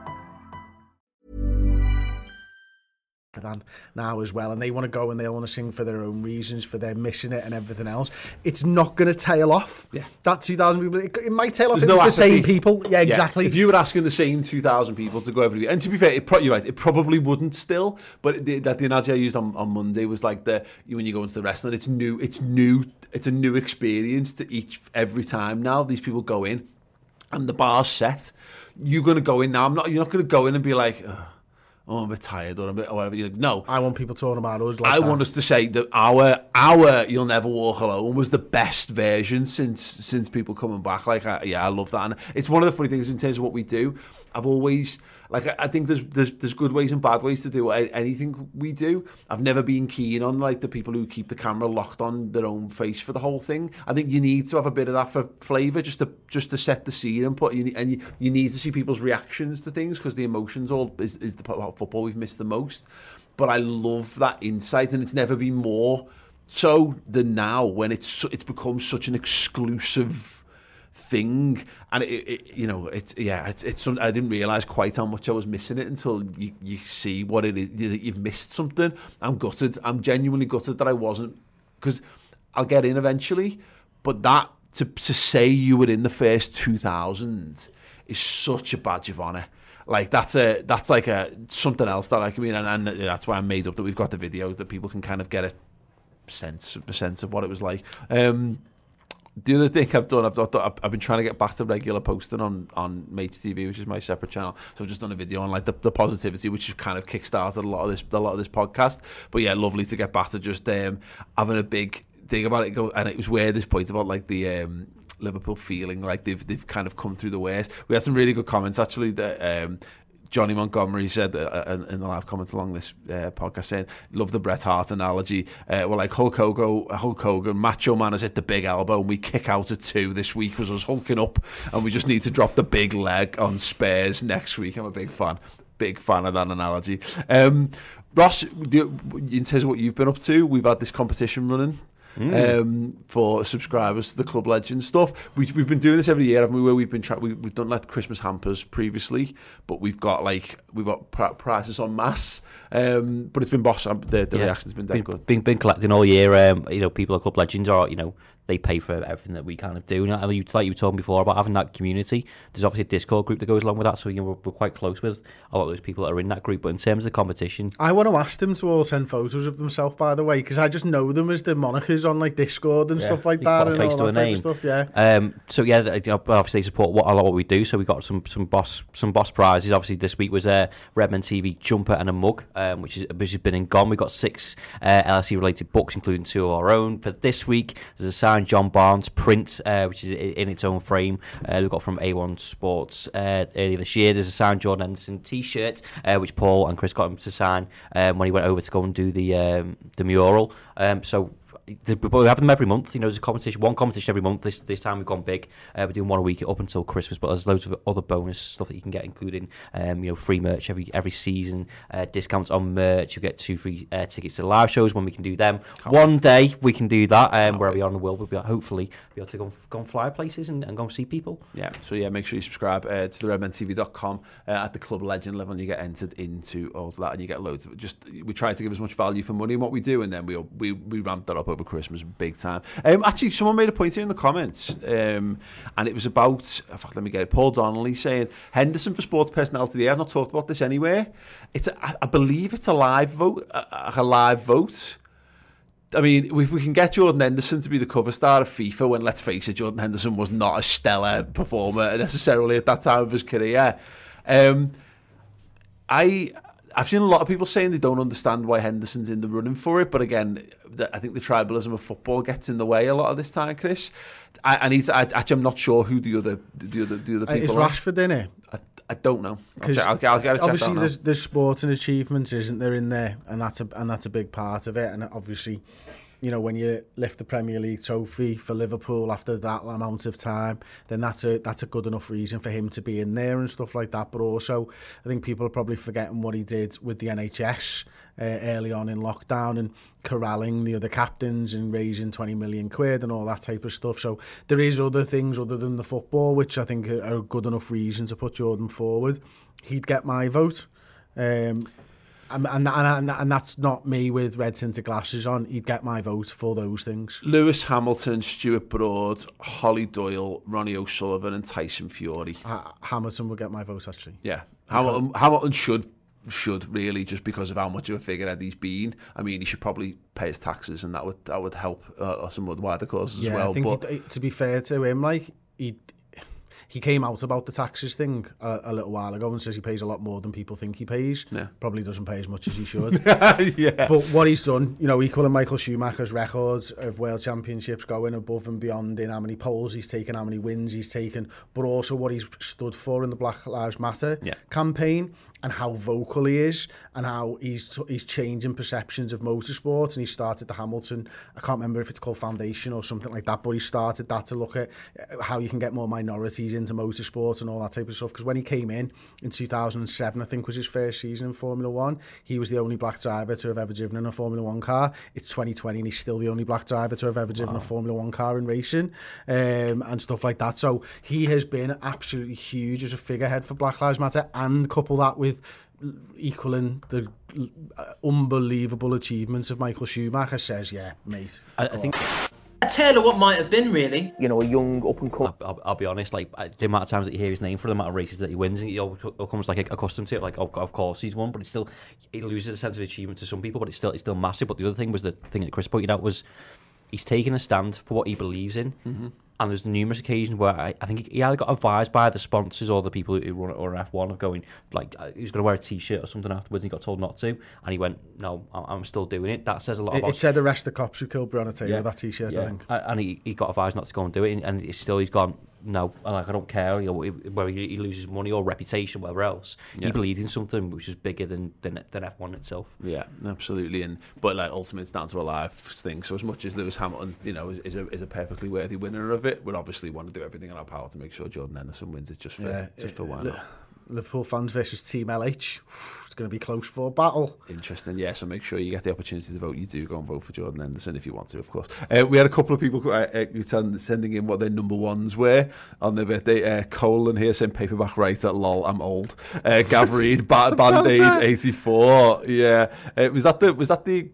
Now as well, and they want to go and they want to sing for their own reasons, for their missing it and everything else. It's not going to tail off. Yeah. That 2,000 people, it might tail off. There's It's no the same apathy. people. Yeah, exactly. If you were asking the same 2,000 people to go every week, and to be fair, you're right, it probably wouldn't still, but the analogy I used on Monday was like when you go into the restaurant, it's new, it's a new experience to every time now. These people go in and the bar's set. You're going to go in now. You're not going to go in and be like, I'm a bit tired or whatever. No. I want people talking about us like I that. want us to say that our You'll Never Walk Alone was the best version since people coming back. Like, I love that. And it's one of the funny things in terms of what we do. I've always, I think there's good ways and bad ways to do anything we do. I've never been keen on, like, the people who keep the camera locked on their own face for the whole thing. I think you need to have a bit of that for flavour, just to set the scene and you need to see people's reactions to things, because the emotions is the part of football we've missed the most. But I love that insight, and it's never been more so than now, when it's become such an exclusive thing. And it's something I didn't realise quite how much I was missing it until you see what it is, that you've missed something. I'm gutted. I'm genuinely gutted that I wasn't, because I'll get in eventually, but that to say you were in the first 2,000 is such a badge of honour. Like, that's like something else that, like, I mean, and that's why I made up that we've got the video, that people can kind of get a sense of what it was like. The other thing I've done, I've been trying to get back to regular posting on Mates TV, which is my separate channel. So I've just done a video on, like, the positivity, which has kind of kickstarted a lot of this podcast. But yeah, lovely to get back to just having a big thing about it. And it was where this point about, like, the Liverpool feeling like they've kind of come through the worst. We had some really good comments actually that Johnny Montgomery said in the live comments along this podcast, saying, love the Bret Hart analogy. Well, like Hulk Hogan, Macho Man has hit the big elbow and we kick out at 2 this week, was us hulking up, and we just need to drop the big leg on Spurs next week. I'm a big fan of that analogy. Ross, in terms of what you've been up to, we've had this competition running for subscribers to the Club Legends stuff. We've been doing this every year, haven't we? Where we've done like Christmas hampers previously, but we've got prices en masse. But it's been boss. The reaction's been dead good. Been collecting all year. People at Club Legends are they pay for everything that we kind of do. And like you were talking before about having that community, there's obviously a Discord group that goes along with that, so we're quite close with a lot of those people that are in that group. But in terms of the competition, I want to ask them to all send photos of themselves, by the way, because I just know them as the monikers on like Discord and stuff like that, and all that type of stuff. Yeah. So yeah, obviously they support a lot of what we do. So we got some boss prizes. Obviously this week was a Redmen TV jumper and a mug, which has been and gone. We've got 6 LSE related books, including 2 of our own. For this week, there's a signed John Barnes print, which is in its own frame. We got from A1 Sports earlier this year. There's a signed Jordan Henderson T-shirt, which Paul and Chris got him to sign when he went over to go and do the mural. So we have them every month. There's one competition every month. This time we've gone big. We're doing one a week up until Christmas, but there's loads of other bonus stuff that you can get, including free merch every season, discounts on merch. You get 2 free tickets to live shows when we can do them. One day we can do that, wherever we are in the world, we'll be hopefully be able to go and fly places and go and see people. Yeah, so make sure you subscribe to theredmentv.com at the Club Legend level, and you get entered into all of that, and you get loads of it. We try to give as much value for money in what we do, and then we ramp that up over Christmas big time. Actually, someone made a point here in the comments, and it was about, in fact, let me get it, Paul Donnelly saying Henderson for Sports Personality of the Year. I've not talked about this anywhere. I believe it's a live vote. I mean, if we can get Jordan Henderson to be the cover star of FIFA, when, let's face it, Jordan Henderson was not a stellar performer necessarily at that time of his career. I've seen a lot of people saying they don't understand why Henderson's in the running for it, but again, I think the tribalism of football gets in the way a lot of this time, Chris. I'm not sure who the other people is are. Rashford in it? I don't know. I'll get it obviously checked out there's sporting achievements, isn't there, in there, and that's a big part of it. And obviously, when you lift the Premier League trophy for Liverpool after that amount of time, then that's a good enough reason for him to be in there and stuff like that. But also, I think people are probably forgetting what he did with the NHS early on in lockdown, and corralling the other captains and raising 20 million quid and all that type of stuff. So there is other things other than the football, which I think are a good enough reason to put Jordan forward. He'd get my vote. And that's not me with red tinted glasses on. He'd get my vote for those things. Lewis Hamilton, Stuart Broad, Holly Doyle, Ronnie O'Sullivan and Tyson Fury. Hamilton would get my vote, actually. Yeah. Hamilton should really, just because of how much of a figurehead he's been. I mean, he should probably pay his taxes, and that would help some of the wider causes as well. I think to be fair to him, he came out about the taxes thing a little while ago and says he pays a lot more than people think he pays. Yeah. Probably doesn't pay as much as he should. Yeah. But what he's done, equaling Michael Schumacher's records of world championships, going above and beyond in how many poles he's taken, how many wins he's taken, but also what he's stood for in the Black Lives Matter campaign, and how vocal he is, and how he's changing perceptions of motorsport. And he started the Hamilton, I can't remember if it's called Foundation or something like that, but he started that to look at how you can get more minorities into motorsport and all that type of stuff. Because when he came in 2007, I think was his first season in Formula 1, he was the only black driver to have ever driven in a Formula 1 car. It's 2020 and he's still the only black driver to have ever driven a Formula 1 car in racing, and stuff like that. So he has been absolutely huge as a figurehead for Black Lives Matter, and couple that with equaling the unbelievable achievements of Michael Schumacher, says, yeah, mate. I think a tale of what might have been, really. A young up-and-coming... I'll be honest, the amount of times that you hear his name for the amount of races that he wins, and he becomes accustomed to it, of course he's won, but it's still, he loses a sense of achievement to some people, but it's still massive. But the other thing was, the thing that Chris pointed out was, he's taken a stand for what he believes in. Mm-hmm. And there's numerous occasions where I think he either got advised by the sponsors or the people who run it, or F1, of going, he was going to wear a T-shirt or something afterwards, and he got told not to, and he went, no, I'm still doing it. That says a lot about... It said arrest the cops who killed Breonna Taylor, that T-shirt, I think. And he got advised not to go and do it, and he's gone, no, I don't care, whether he loses money or reputation, whatever else. He believed in something which is bigger than F1 itself. Yeah, absolutely. But ultimately, it's down to a live thing. So as much as Lewis Hamilton, is a perfectly worthy winner of it, we'd obviously want to do everything in our power to make sure Jordan Henderson wins it, just for why not. Liverpool fans versus Team LH. It's going to be close for a battle. Interesting, yeah. So make sure you get the opportunity to vote. You do go and vote for Jordan Henderson if you want to, of course. We had a couple of people sending in what their number ones were on their birthday. Colin here saying paperback writer, lol, I'm old. Gav Reed, Band-Aid 84. Yeah. Was that the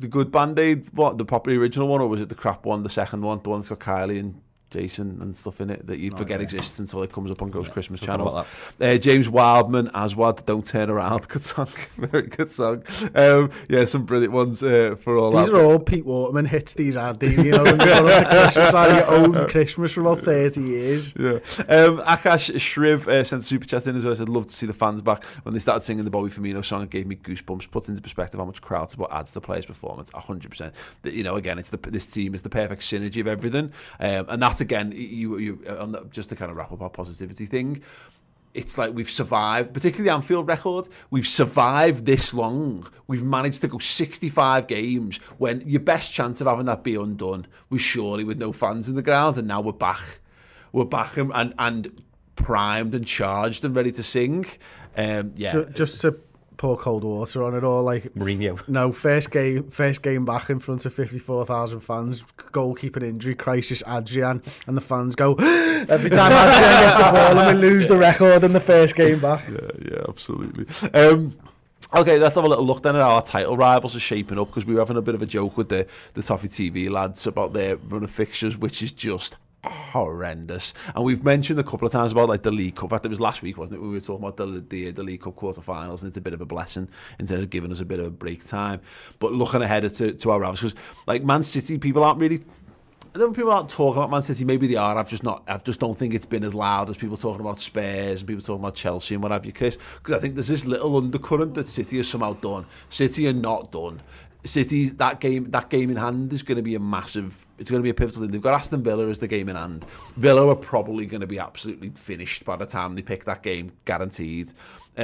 the good Band-Aid, what, the proper original one, or was it the crap one, the second one, the one that's got Kylie and Jason and stuff in it that you forget exists until it comes up on Ghost Christmas channels. James Wildman, Aswad, Don't Turn Around, good song, very good song. Some brilliant ones for all these that. These are all Pete Waterman hits, these aren't they? You know, when you're on to Christmas, you own Christmas for about 30 years. Yeah. Akash Shriv sent a super chat in as well. I said, love to see the fans back. When they started singing the Bobby Firmino song, it gave me goosebumps. Puts into perspective how much crowd support adds to the player's performance. 100%. You know, again, this team is the perfect synergy of everything, and that's again, just to kind of wrap up our positivity thing, it's like we've survived, particularly the Anfield record, we've survived this long. We've managed to go 65 games when your best chance of having that be undone was surely with no fans in the ground, and now we're back. We're back and primed and charged and ready to sing. Just to pour cold water on it all, like Mourinho. No, first game back in front of 54,000 fans, goalkeeping injury crisis, Adrian, and the fans go every time Adrian gets the ball and we lose the record in the first game back. Yeah, absolutely. Okay, let's have a little look then at how our title rivals are shaping up, because we were having a bit of a joke with the Toffee TV lads about their run of fixtures, which is just horrendous. And we've mentioned a couple of times about like the League Cup. In fact, it was last week, wasn't it? We were talking about the League Cup quarterfinals, and it's a bit of a blessing in terms of giving us a bit of a break time. But looking ahead to our rivals, because like Man City, people aren't talking about Man City. Maybe they are. I just don't think it's been as loud as people talking about Spurs and people talking about Chelsea and what have you, Chris. Because I think there's this little undercurrent that City are somehow done. City are not done. City's that game in hand is going to be it's going to be a pivotal thing. They've got Aston Villa as the game in hand. Villa are probably going to be absolutely finished by the time they pick that game, guaranteed.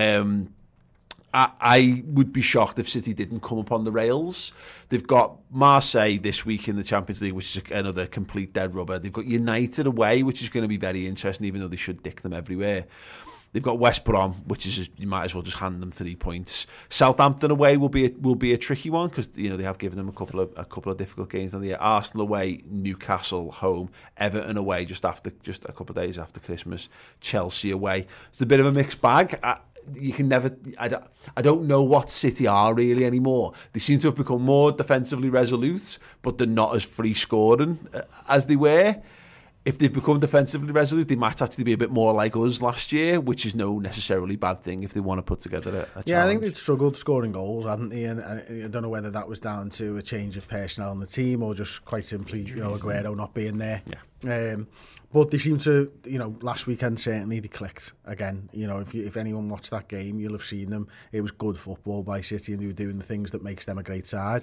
I would be shocked if City didn't come up on the rails. They've got Marseille this week in the Champions League, which is another complete dead rubber. They've got United away, which is going to be very interesting, even though they should dick them everywhere. They've got West Brom, which is just, you might as well just hand them 3 points. Southampton away will be a tricky one, because they have given them a couple of difficult games on the year. Arsenal away, Newcastle home, Everton away just a couple of days after Christmas, Chelsea away. It's a bit of a mixed bag. You can never. I don't know what City are really anymore. They seem to have become more defensively resolute, but they're not as free scoring as they were. If they've become defensively resolute, they might actually be a bit more like us last year, which is no necessarily bad thing if they want to put together a challenge. Yeah, I think they'd struggled scoring goals, hadn't they? And I don't know whether that was down to a change of personnel on the team or just quite simply, Aguero not being there. Yeah. But they seem to, last weekend certainly they clicked again. If anyone watched that game, you'll have seen them. It was good football by City, and they were doing the things that makes them a great side.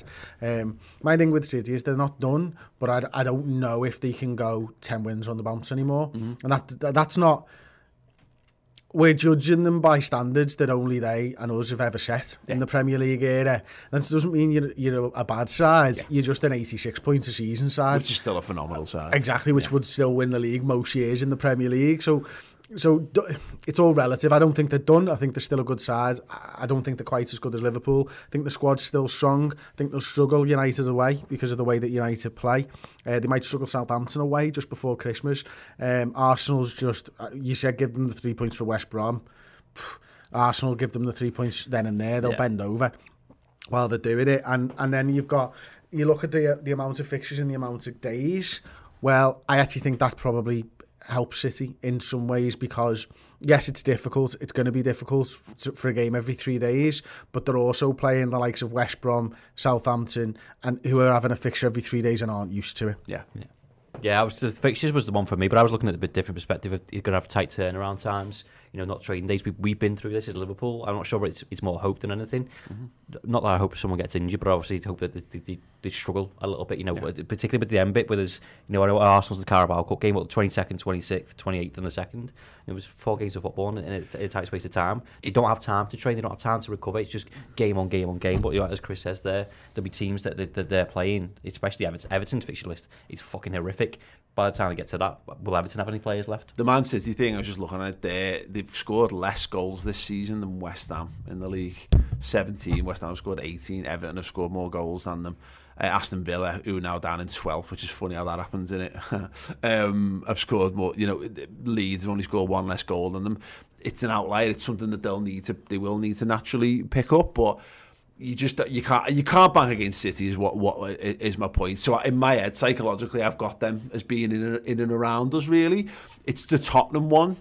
My thing with City is they're not done, but I don't know if they can go 10 wins on the bounce anymore. Mm-hmm. And that's not... We're judging them by standards that only they and us have ever set in the Premier League era. That doesn't mean you're a bad side. Yeah. You're just an 86 points a season side. Which is still a phenomenal side. Exactly, which would still win the league most years in the Premier League. So it's all relative. I don't think they're done. I think they're still a good side. I don't think they're quite as good as Liverpool. I think the squad's still strong. I think they'll struggle United away because of the way that United play. They might struggle Southampton away just before Christmas. Arsenal's just... You said give them the 3 points for West Brom. Arsenal give them the 3 points then and there. They'll bend over while they're doing it. And then you look at the amount of fixtures and the amount of days. Well, I actually think that probably help City in some ways, because yes, it's difficult. It's going to be difficult for a game every 3 days, but they're also playing the likes of West Brom, Southampton, and who are having a fixture every 3 days and aren't used to it. Yeah, the fixtures was the one for me, but I was looking at a bit different perspective. You're going to have tight turnaround times, not trading days. We've been through this as Liverpool. I'm not sure, but it's more hope than anything. Mm-hmm. Not that I hope someone gets injured, but obviously hope that they struggle a little bit, particularly with the end bit, where there's, Arsenal's the Carabao Cup game, 22nd, 26th, 28th and the 2nd. It was 4 games of football in a tight space of time. They don't have time to train, they don't have time to recover. It's just game on game on game. But as Chris says there'll be teams that they're playing, especially Everton's fixture list is fucking horrific. By the time we get to that, will Everton have any players left? The Man City thing, I was just looking at there, they've scored less goals this season than West Ham in the league. 17, West Ham have scored 18, Everton have scored more goals than them. Aston Villa, who are now down in 12th, which is funny how that happens, isn't it? Have scored more. Leeds have only scored 1 less goal than them. It's an outlier. It's something that they will need to naturally pick up. But you can't bank against City is what is my point. So in my head, psychologically, I've got them as being in and around us. Really, it's the Tottenham one.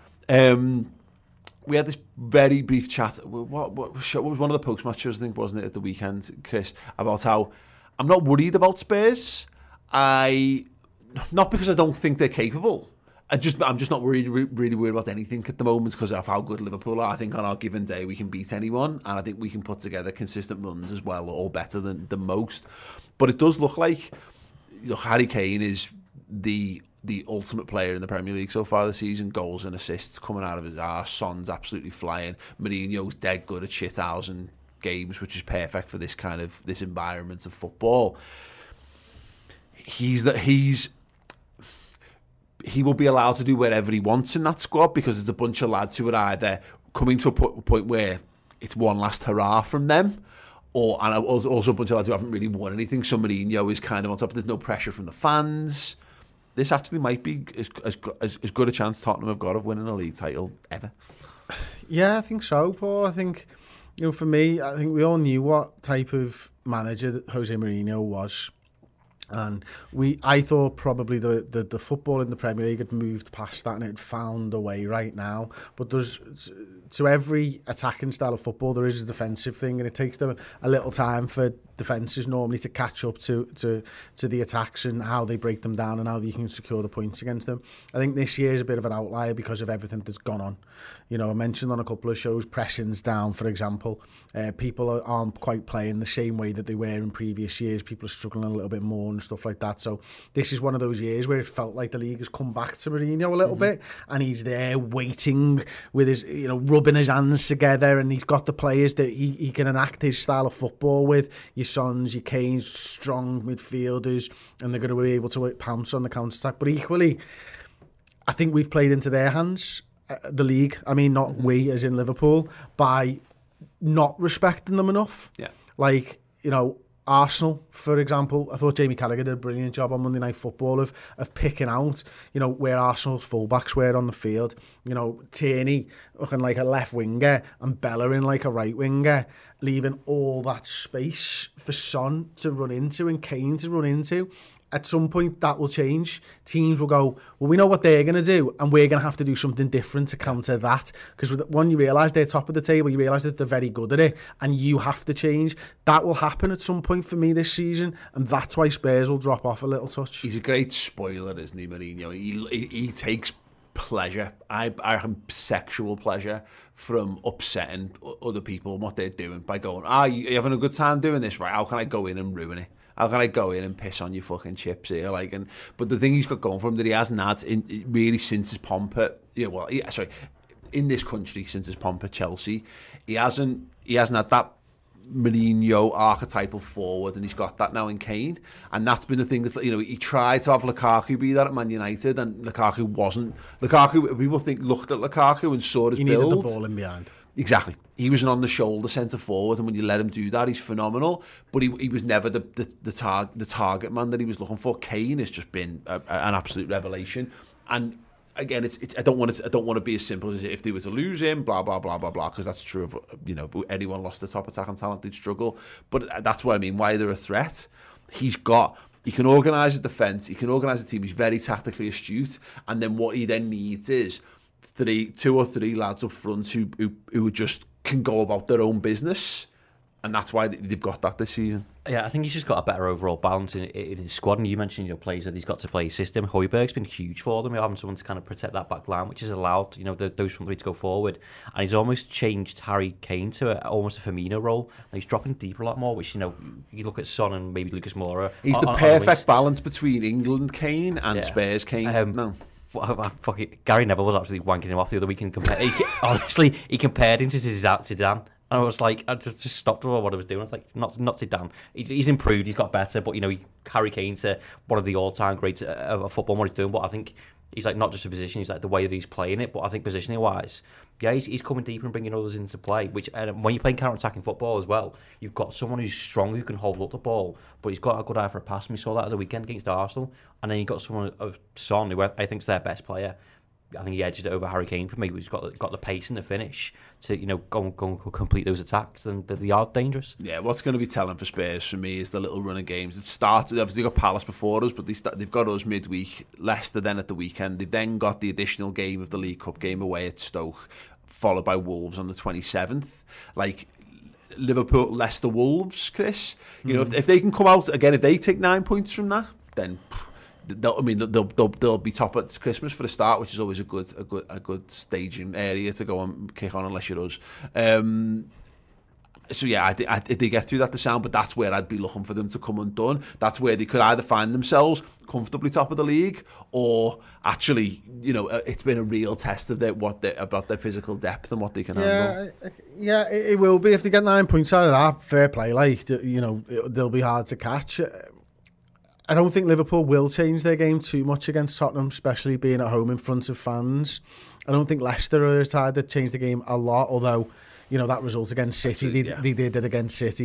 We had this very brief chat. What was one of the post-match shows, I think, wasn't it, at the weekend, Chris, about how I'm not worried about Spurs. Not because I don't think they're capable. I'm just not really worried about anything at the moment because of how good Liverpool are. I think on our given day we can beat anyone, and I think we can put together consistent runs as well, or better than most. But it does look like Harry Kane is the ultimate player in the Premier League so far this season. Goals and assists coming out of his arse. Son's absolutely flying. Mourinho's dead good at shithousing games, which is perfect for this environment of football. He will be allowed to do whatever he wants in that squad because there's a bunch of lads who are either coming to a point where it's one last hurrah from them, and also a bunch of lads who haven't really won anything. So Mourinho is kind of on top. There's no pressure from the fans. This actually might be as good a chance Tottenham have got of winning a league title ever. Yeah, I think so, Paul. I think, for me, I think we all knew what type of manager that Jose Mourinho was. And I thought probably the football in the Premier League had moved past that and it had found a way right now. But to every attacking style of football, there is a defensive thing, and it takes them a little time for defences normally to catch up to the attacks and how they break them down and how you can secure the points against them. I think this year is a bit of an outlier because of everything that's gone on. I mentioned on a couple of shows, pressing's down, for example. People aren't quite playing the same way that they were in previous years. People are struggling a little bit more and stuff like that. So this is one of those years where it felt like the league has come back to Mourinho a little bit, and he's there waiting with his, rubbing his hands together, and he's got the players that he can enact his style of football with. Your Sons, your Kanes, strong midfielders, and they're going to be able to pounce on the counter-attack. But equally, I think we've played into their hands, the league. I mean, not we as in Liverpool, by not respecting them enough. Yeah. Like, Arsenal, for example, I thought Jamie Carragher did a brilliant job on Monday Night Football of picking out, where Arsenal's fullbacks were on the field. Tierney looking like a left winger and Bellerin like a right winger, leaving all that space for Son to run into and Kane to run into. At some point, that will change. Teams will go, well, we know what they're going to do, and we're going to have to do something different to counter that. Because when you realise they're top of the table, you realise that they're very good at it, and you have to change. That will happen at some point for me this season, and that's why Spurs will drop off a little touch. He's a great spoiler, isn't he, Mourinho? He takes pleasure, I reckon sexual pleasure, from upsetting other people and what they're doing by going, you having a good time doing this, right? How can I go in and ruin it? How can I go in and piss on your fucking chips here? But the thing he's got going for him that he hasn't had really since his pomp at, in this country since his pomp at Chelsea, he hasn't had that Mourinho archetypal forward, and he's got that now in Kane, and that's been the thing that's, he tried to have Lukaku be that at Man United, and Lukaku wasn't. People looked at Lukaku and saw his build. He needed the ball in behind. Exactly. He was an on-the-shoulder centre-forward, and when you let him do that, he's phenomenal. But he was never the target man that he was looking for. Kane has just been an absolute revelation. And again, I don't want to be as simple as if they were to lose him, blah blah blah blah blah, because that's true of anyone lost the top attacking talent, they'd struggle. But that's what I mean. Why they're a threat? He can organise a defence. He can organise a team. He's very tactically astute, and then what he then needs is two or three lads up front who just can go about their own business, and that's why they've got that this season. Yeah, I think he's just got a better overall balance in his squad. And you mentioned, players that he's got to play his system. Højbjerg's been huge for them. Having someone to kind of protect that back line, which has allowed those front three to go forward. And he's almost changed Harry Kane to almost a Firmino role. And he's dropping deeper a lot more, which you look at Son and maybe Lucas Moura. He's the perfect balance between England Kane and Spurs Kane. Fuck it. Gary Neville was absolutely wanking him off the other week. Honestly, he compared him to Zidane. And I was like, I just stopped what I was doing. I was like, not Zidane. He's improved, he's got better, but Harry Kane to one of the all-time greats of football, what he's doing. But I think he's like not just a position, he's like the way that he's playing it. But I think positioning-wise, yeah, he's coming deeper and bringing others into play. Which when you're playing counter-attacking football as well, you've got someone who's strong who can hold up the ball, but he's got a good eye for a pass. And we saw that at the weekend against Arsenal. And then you've got someone of Son, who I think is their best player. I think he edged it over Harry Kane for me. He's got the pace and the finish to go and complete those attacks, and they are dangerous. Yeah, what's going to be telling for Spurs for me is the little run of games. It started, obviously, they've got Palace before us, but they've got us midweek, Leicester then at the weekend. They've then got the additional game of the League Cup game away at Stoke, followed by Wolves on the 27th. Like, Liverpool, Leicester, Wolves, Chris. You know, if they can come out again, if they take 9 points from that, then they'll be top at Christmas for the start, which is always a good staging area to go and kick on, unless you're us. So yeah, I think they get through that to sound, but that's where I'd be looking for them to come undone. That's where they could either find themselves comfortably top of the league, or actually, you know, it's been a real test of about their physical depth and what they can handle. Yeah, it will be. If they get 9 points out of that, fair play. Like, you know, they'll be hard to catch. I don't think Liverpool will change their game too much against Tottenham, especially being at home in front of fans. I don't think Leicester are a side that changed the game a lot, although, you know, that result against City, they did it against City.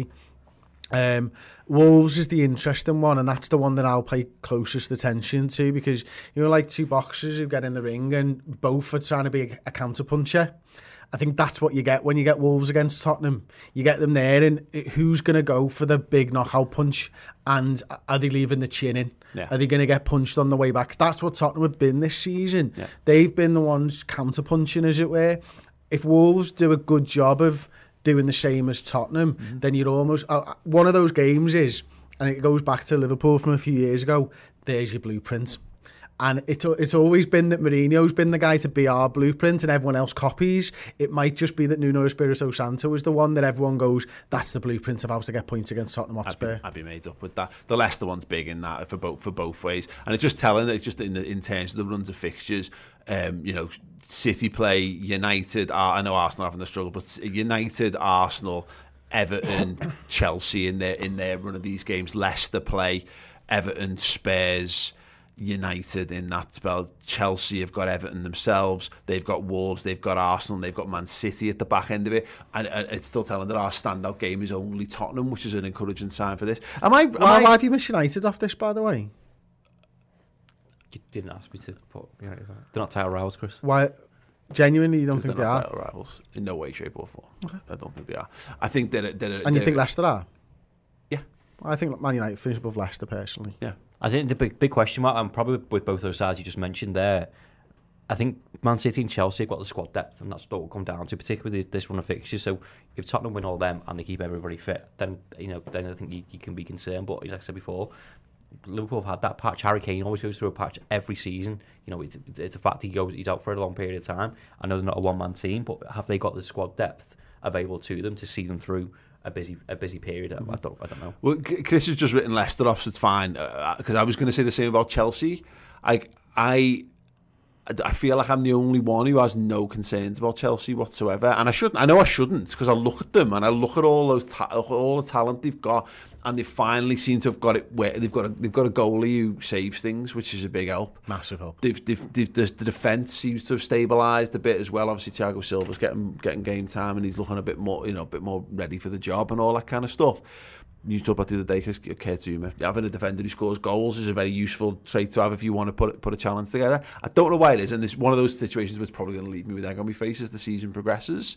Wolves is the interesting one, and that's the one that I'll pay closest attention to, because, you know, like two boxers who get in the ring and both are trying to be a counter-puncher. I think that's what you get when you get Wolves against Tottenham. You get them there, and who's going to go for the big knockout punch, and are they leaving the chin in? Yeah. Are they going to get punched on the way back? That's what Tottenham have been this season. Yeah. They've been the ones counter-punching, as it were. If Wolves do a good job of doing the same as Tottenham, then you're almost... one of those games is, and it goes back to Liverpool from a few years ago, there's your blueprint. And it's always been that Mourinho's been the guy to be our blueprint and everyone else copies. It might just be that Nuno Espirito Santo is the one that everyone goes, that's the blueprint of how to get points against Tottenham Hotspur. I'd be made up with that. The Leicester one's big in that for both ways. And it's just telling that just in terms of the runs of fixtures, you know, City play United. I know Arsenal are having the struggle, but United, Arsenal, Everton, Chelsea in their run of these games. Leicester play Everton, Spurs, United in that spell. Chelsea have got Everton themselves. They've got Wolves. They've got Arsenal. And they've got Man City at the back end of it. And it's still telling that our standout game is only Tottenham, which is an encouraging sign for this. Why have you missed United off this, by the way? You didn't ask me to put United. They're not title rivals, Chris. Why? Genuinely, you don't think they are? They're not title rivals in no way, shape, or form. Okay. I don't think they are. I think that. And you think Leicester are? Yeah, I think Man United finish above Leicester personally. Yeah. I think the big question mark, and probably with both those sides you just mentioned there, I think Man City and Chelsea have got the squad depth, and that's what will come down to, particularly this run of fixtures. So if Tottenham win all them and they keep everybody fit, then I think you can be concerned. But like I said before, Liverpool have had that patch. Harry Kane always goes through a patch every season. You know, it's a fact he's out for a long period of time. I know they're not a one-man team, but have they got the squad depth available to them to see them through a busy period? I don't know. Well, Chris has just written Leicester off, so it's fine. Because I was going to say the same about Chelsea. I feel like I'm the only one who has no concerns about Chelsea whatsoever, and I know I shouldn't, because I look at them and I look at all the talent they've got, and they finally seem to have got it where they've got a goalie who saves things, which is a big help. Massive help. The defence seems to have stabilised a bit as well. Obviously, Thiago Silva's getting game time, and he's looking a bit more ready for the job and all that kind of stuff. You talked about the other day, Kurt Zouma. Having a defender who scores goals is a very useful trait to have if you want to put a challenge together. I don't know why it is, and this one of those situations was probably going to leave me with egg on my face as the season progresses.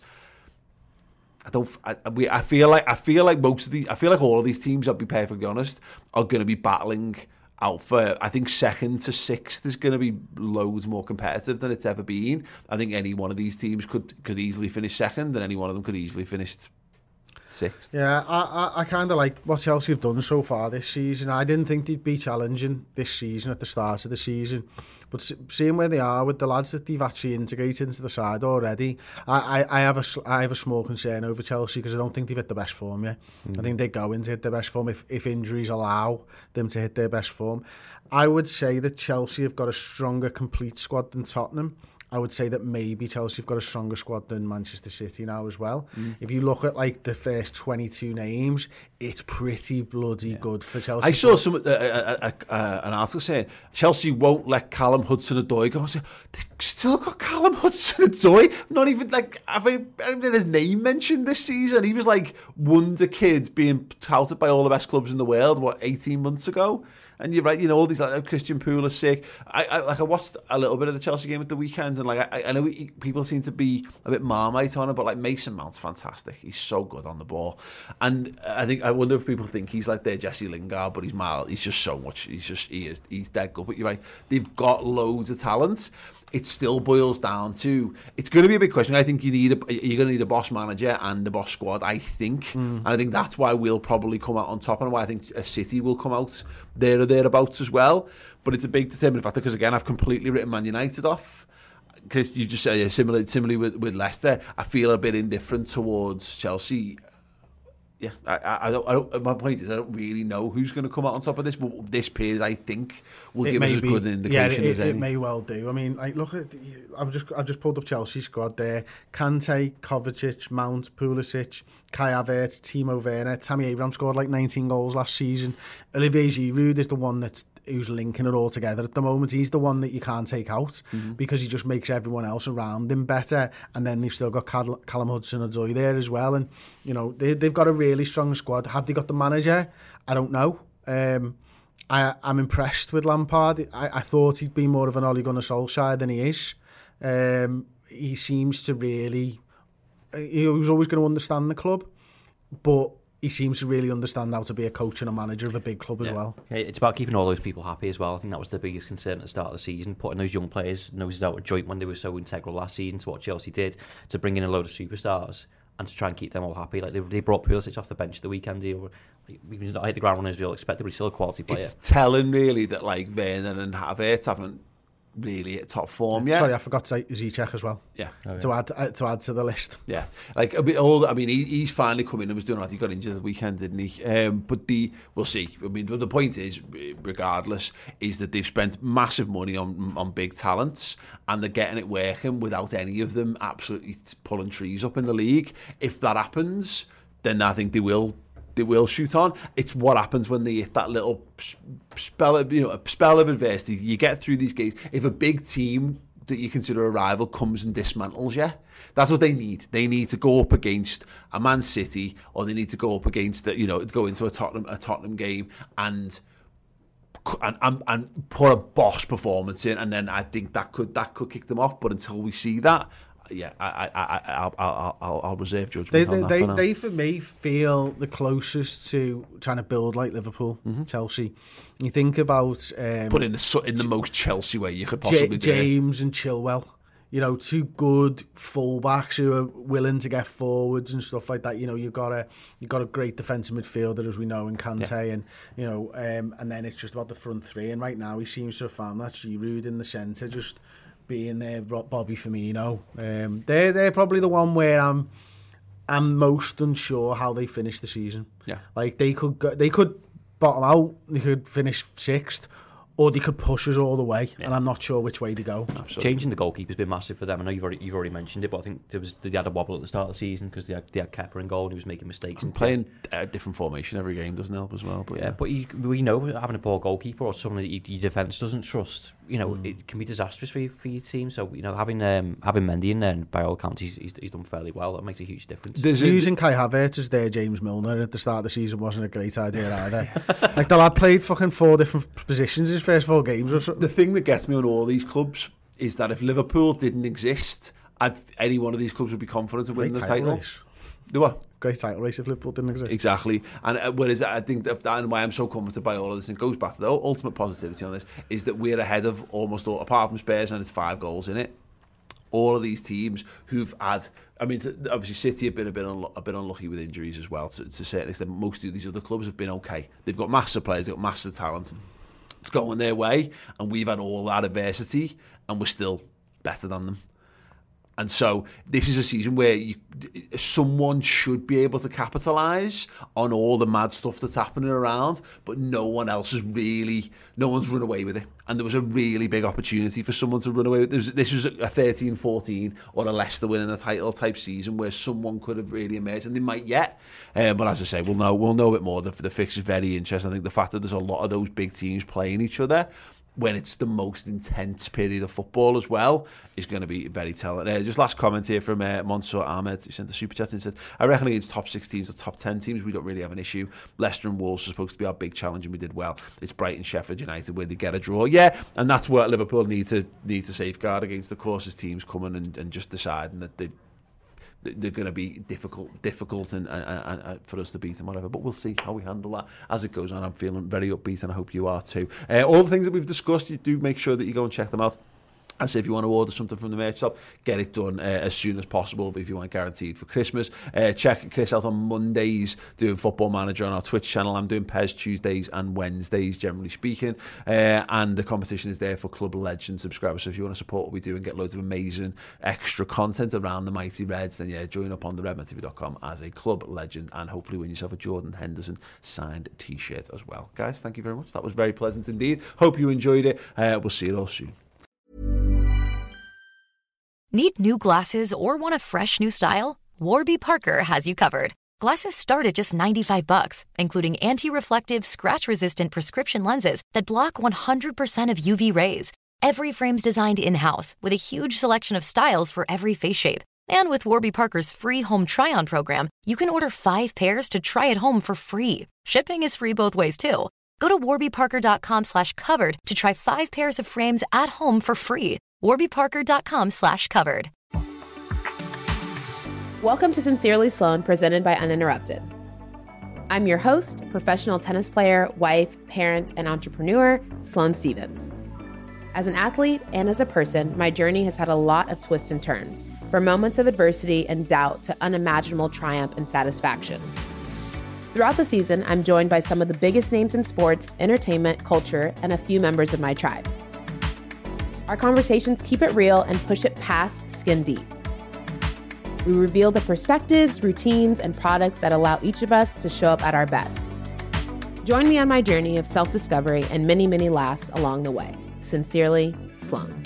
I feel like all of these teams, I'll be perfectly honest, are going to be battling out for. I think 2nd to 6th is going to be loads more competitive than it's ever been. I think any one of these teams could easily finish 2nd, and any one of them could easily finish 6th. Yeah, I kind of like what Chelsea have done so far this season. I didn't think they'd be challenging this season at the start of the season, but seeing where they are with the lads that they've actually integrated into the side already, I have a small concern over Chelsea, because I don't think they've hit the best form yet. I think they go into hit their best form if injuries allow them to hit their best form. I would say that Chelsea have got a stronger complete squad than Tottenham. I would say that maybe Chelsea have got a stronger squad than Manchester City now as well. If you look at like the first 22 names, it's pretty bloody good for Chelsea. I saw an article saying Chelsea won't let Callum Hudson-Odoi go. I said, they've still got Callum Hudson-Odoi. Not even like have his name mentioned this season. He was like wonder kid being touted by all the best clubs in the world 18 months ago. And you're right, you know, all these, like, Christian Pulisic. I watched a little bit of the Chelsea game at the weekend, and like I know people seem to be a bit Marmite on it, but like Mason Mount's fantastic. He's so good on the ball, and I wonder if people think he's like their Jesse Lingard, but he's mild. He's just so much. He's dead good. But you're right, they've got loads of talent. It still boils down to, it's going to be a big question. I think you're going to need a boss manager and a boss squad, I think. And I think that's why we'll probably come out on top, and why I think a City will come out there or thereabouts as well. But it's a big determining factor, because again, I've completely written Man United off. Because you just say, similarly with Leicester, I feel a bit indifferent towards Chelsea. Yeah, I don't. My point is, I don't really know who's going to come out on top of this, but this period, I think, will give us as good an indication as any. It may well do. I mean, like, look at, I've just pulled up Chelsea's squad there: Kante, Kovacic, Mount, Pulisic, Kai Havertz, Timo Werner. Tammy Abraham scored like 19 goals last season. Olivier Giroud is the one who's linking it all together at the moment. He's the one that you can't take out, because he just makes everyone else around him better. And then they've still got Callum Hudson-Odoi there as well. And, you know, they've got a really strong squad. Have they got the manager? I don't know. I'm impressed with Lampard. I thought he'd be more of an Ole Gunnar Solskjaer than he is. He seems to really... He was always going to understand the club, but he seems to really understand how to be a coach and a manager of a big club as well. It's about keeping all those people happy as well. I think that was the biggest concern at the start of the season, putting those young players' noses out of joint when they were so integral last season to what Chelsea did, to bring in a load of superstars and to try and keep them all happy. Like they brought Pulisic off the bench at the weekend. He was not hit the ground running as we all expected, but he's still a quality player. It's telling, really, that like Werner and Havertz haven't really at top form yet. Sorry, I forgot to say Ziyech as well. Yeah. To add to the list. Yeah. Like a bit older. I mean, he's finally come in and was doing that. He got injured at the weekend, didn't he? But we'll see. I mean, the point is, regardless, is that they've spent massive money on big talents, and they're getting it working without any of them absolutely pulling trees up in the league. If that happens, then I think they will shoot on. It's what happens when they hit that little spell of adversity. You get through these games. If a big team that you consider a rival comes and dismantles you, that's what they need. They need to go up against a Man City, or they need to go up against go into a Tottenham game and put a boss performance in, and then I think that could kick them off. But until we see that, yeah, I'll reserve judgment on that for now. They, for me, feel the closest to trying to build like Liverpool, Chelsea. You think about... But in the most Chelsea way you could possibly do James and Chilwell. You know, two good fullbacks who are willing to get forwards and stuff like that. You know, you've got a great defensive midfielder, as we know, in Kante, and you know, and then it's just about the front three. And right now, he seems to have found that Giroud in the centre, just being there, Bobby Firmino. They're probably the one where I'm most unsure how they finish the season. Yeah, like they could bottom out, they could finish 6th. Or they could push us all the way, and I'm not sure which way to go. Absolutely. Changing the goalkeeper's been massive for them. I know you've already mentioned it, but I think they had a wobble at the start of the season because they had Kepa in goal and he was making mistakes. And playing a different formation every game doesn't help as well. But we know having a poor goalkeeper or someone that your defence doesn't trust, you know, it can be disastrous for your team. So, you know, having Mendy in there, and by all accounts, he's done fairly well. That makes a huge difference. Using Kai Havertz as their James Milner at the start of the season wasn't a great idea either. Like, the lad played fucking 4 different positions his first 4 games or something. The thing that gets me on all these clubs is that if Liverpool didn't exist, any one of these clubs would be confident of winning the title. Do what? Great title race if Liverpool didn't exist. Exactly. And whereas I think that and why I'm so comforted by all of this, and it goes back to the ultimate positivity on this, is that we're ahead of almost all, apart from Spurs, and it's 5 goals in it. All of these teams who've had, I mean, obviously City have been a bit unlucky with injuries as well, to a certain extent. Most of these other clubs have been okay. They've got massive players, they've got massive talent. It's going their way, and we've had all that adversity, and we're still better than them. And so this is a season where someone should be able to capitalise on all the mad stuff that's happening around, but no one's run away with it. And there was a really big opportunity for someone to run away with it. This was a 13-14 or a Leicester winning a title type season where someone could have really emerged, and they might yet. But as I say, we'll know a bit more. The fix is very interesting. I think the fact that there's a lot of those big teams playing each other when it's the most intense period of football as well, is going to be very telling. Just last comment here from Mansour Ahmed, who sent a super chat and said, I reckon against top 6 teams or top 10 teams, we don't really have an issue. Leicester and Wolves are supposed to be our big challenge, and we did well. It's Brighton, Sheffield United where they get a draw. Yeah, and that's what Liverpool need to safeguard against, of course, as teams coming and just deciding that they're going to be difficult and for us to beat and whatever. But we'll see how we handle that as it goes on. I'm feeling very upbeat, and I hope you are too. All the things that we've discussed, you do make sure that you go and check them out. And so if you want to order something from the merch shop, get it done as soon as possible. But if you want guaranteed for Christmas, check Chris out on Mondays doing Football Manager on our Twitch channel. I'm doing PES Tuesdays and Wednesdays, generally speaking. And the competition is there for Club Legend subscribers. So if you want to support what we do and get loads of amazing extra content around the Mighty Reds, then yeah, join up on the redmentv.com as a Club Legend and hopefully win yourself a Jordan Henderson signed t-shirt as well. Guys, thank you very much. That was very pleasant indeed. Hope you enjoyed it. We'll see you all soon. Need new glasses or want a fresh new style? Warby Parker has you covered. Glasses start at just $95, including anti-reflective, scratch-resistant prescription lenses that block 100% of UV rays. Every frame's designed in-house with a huge selection of styles for every face shape. And with Warby Parker's free home try-on program, you can order 5 pairs to try at home for free. Shipping is free both ways, too. Go to warbyparker.com/covered to try 5 pairs of frames at home for free. warbyparker.com/covered. Welcome to Sincerely Sloan, presented by Uninterrupted. I'm your host, professional tennis player, wife, parent, and entrepreneur, Sloane Stevens. As an athlete and as a person, my journey has had a lot of twists and turns, from moments of adversity and doubt to unimaginable triumph and satisfaction. Throughout the season, I'm joined by some of the biggest names in sports, entertainment, culture, and a few members of my tribe. Our conversations keep it real and push it past skin deep. We reveal the perspectives, routines, and products that allow each of us to show up at our best. Join me on my journey of self-discovery and many, many laughs along the way. Sincerely, Sloane.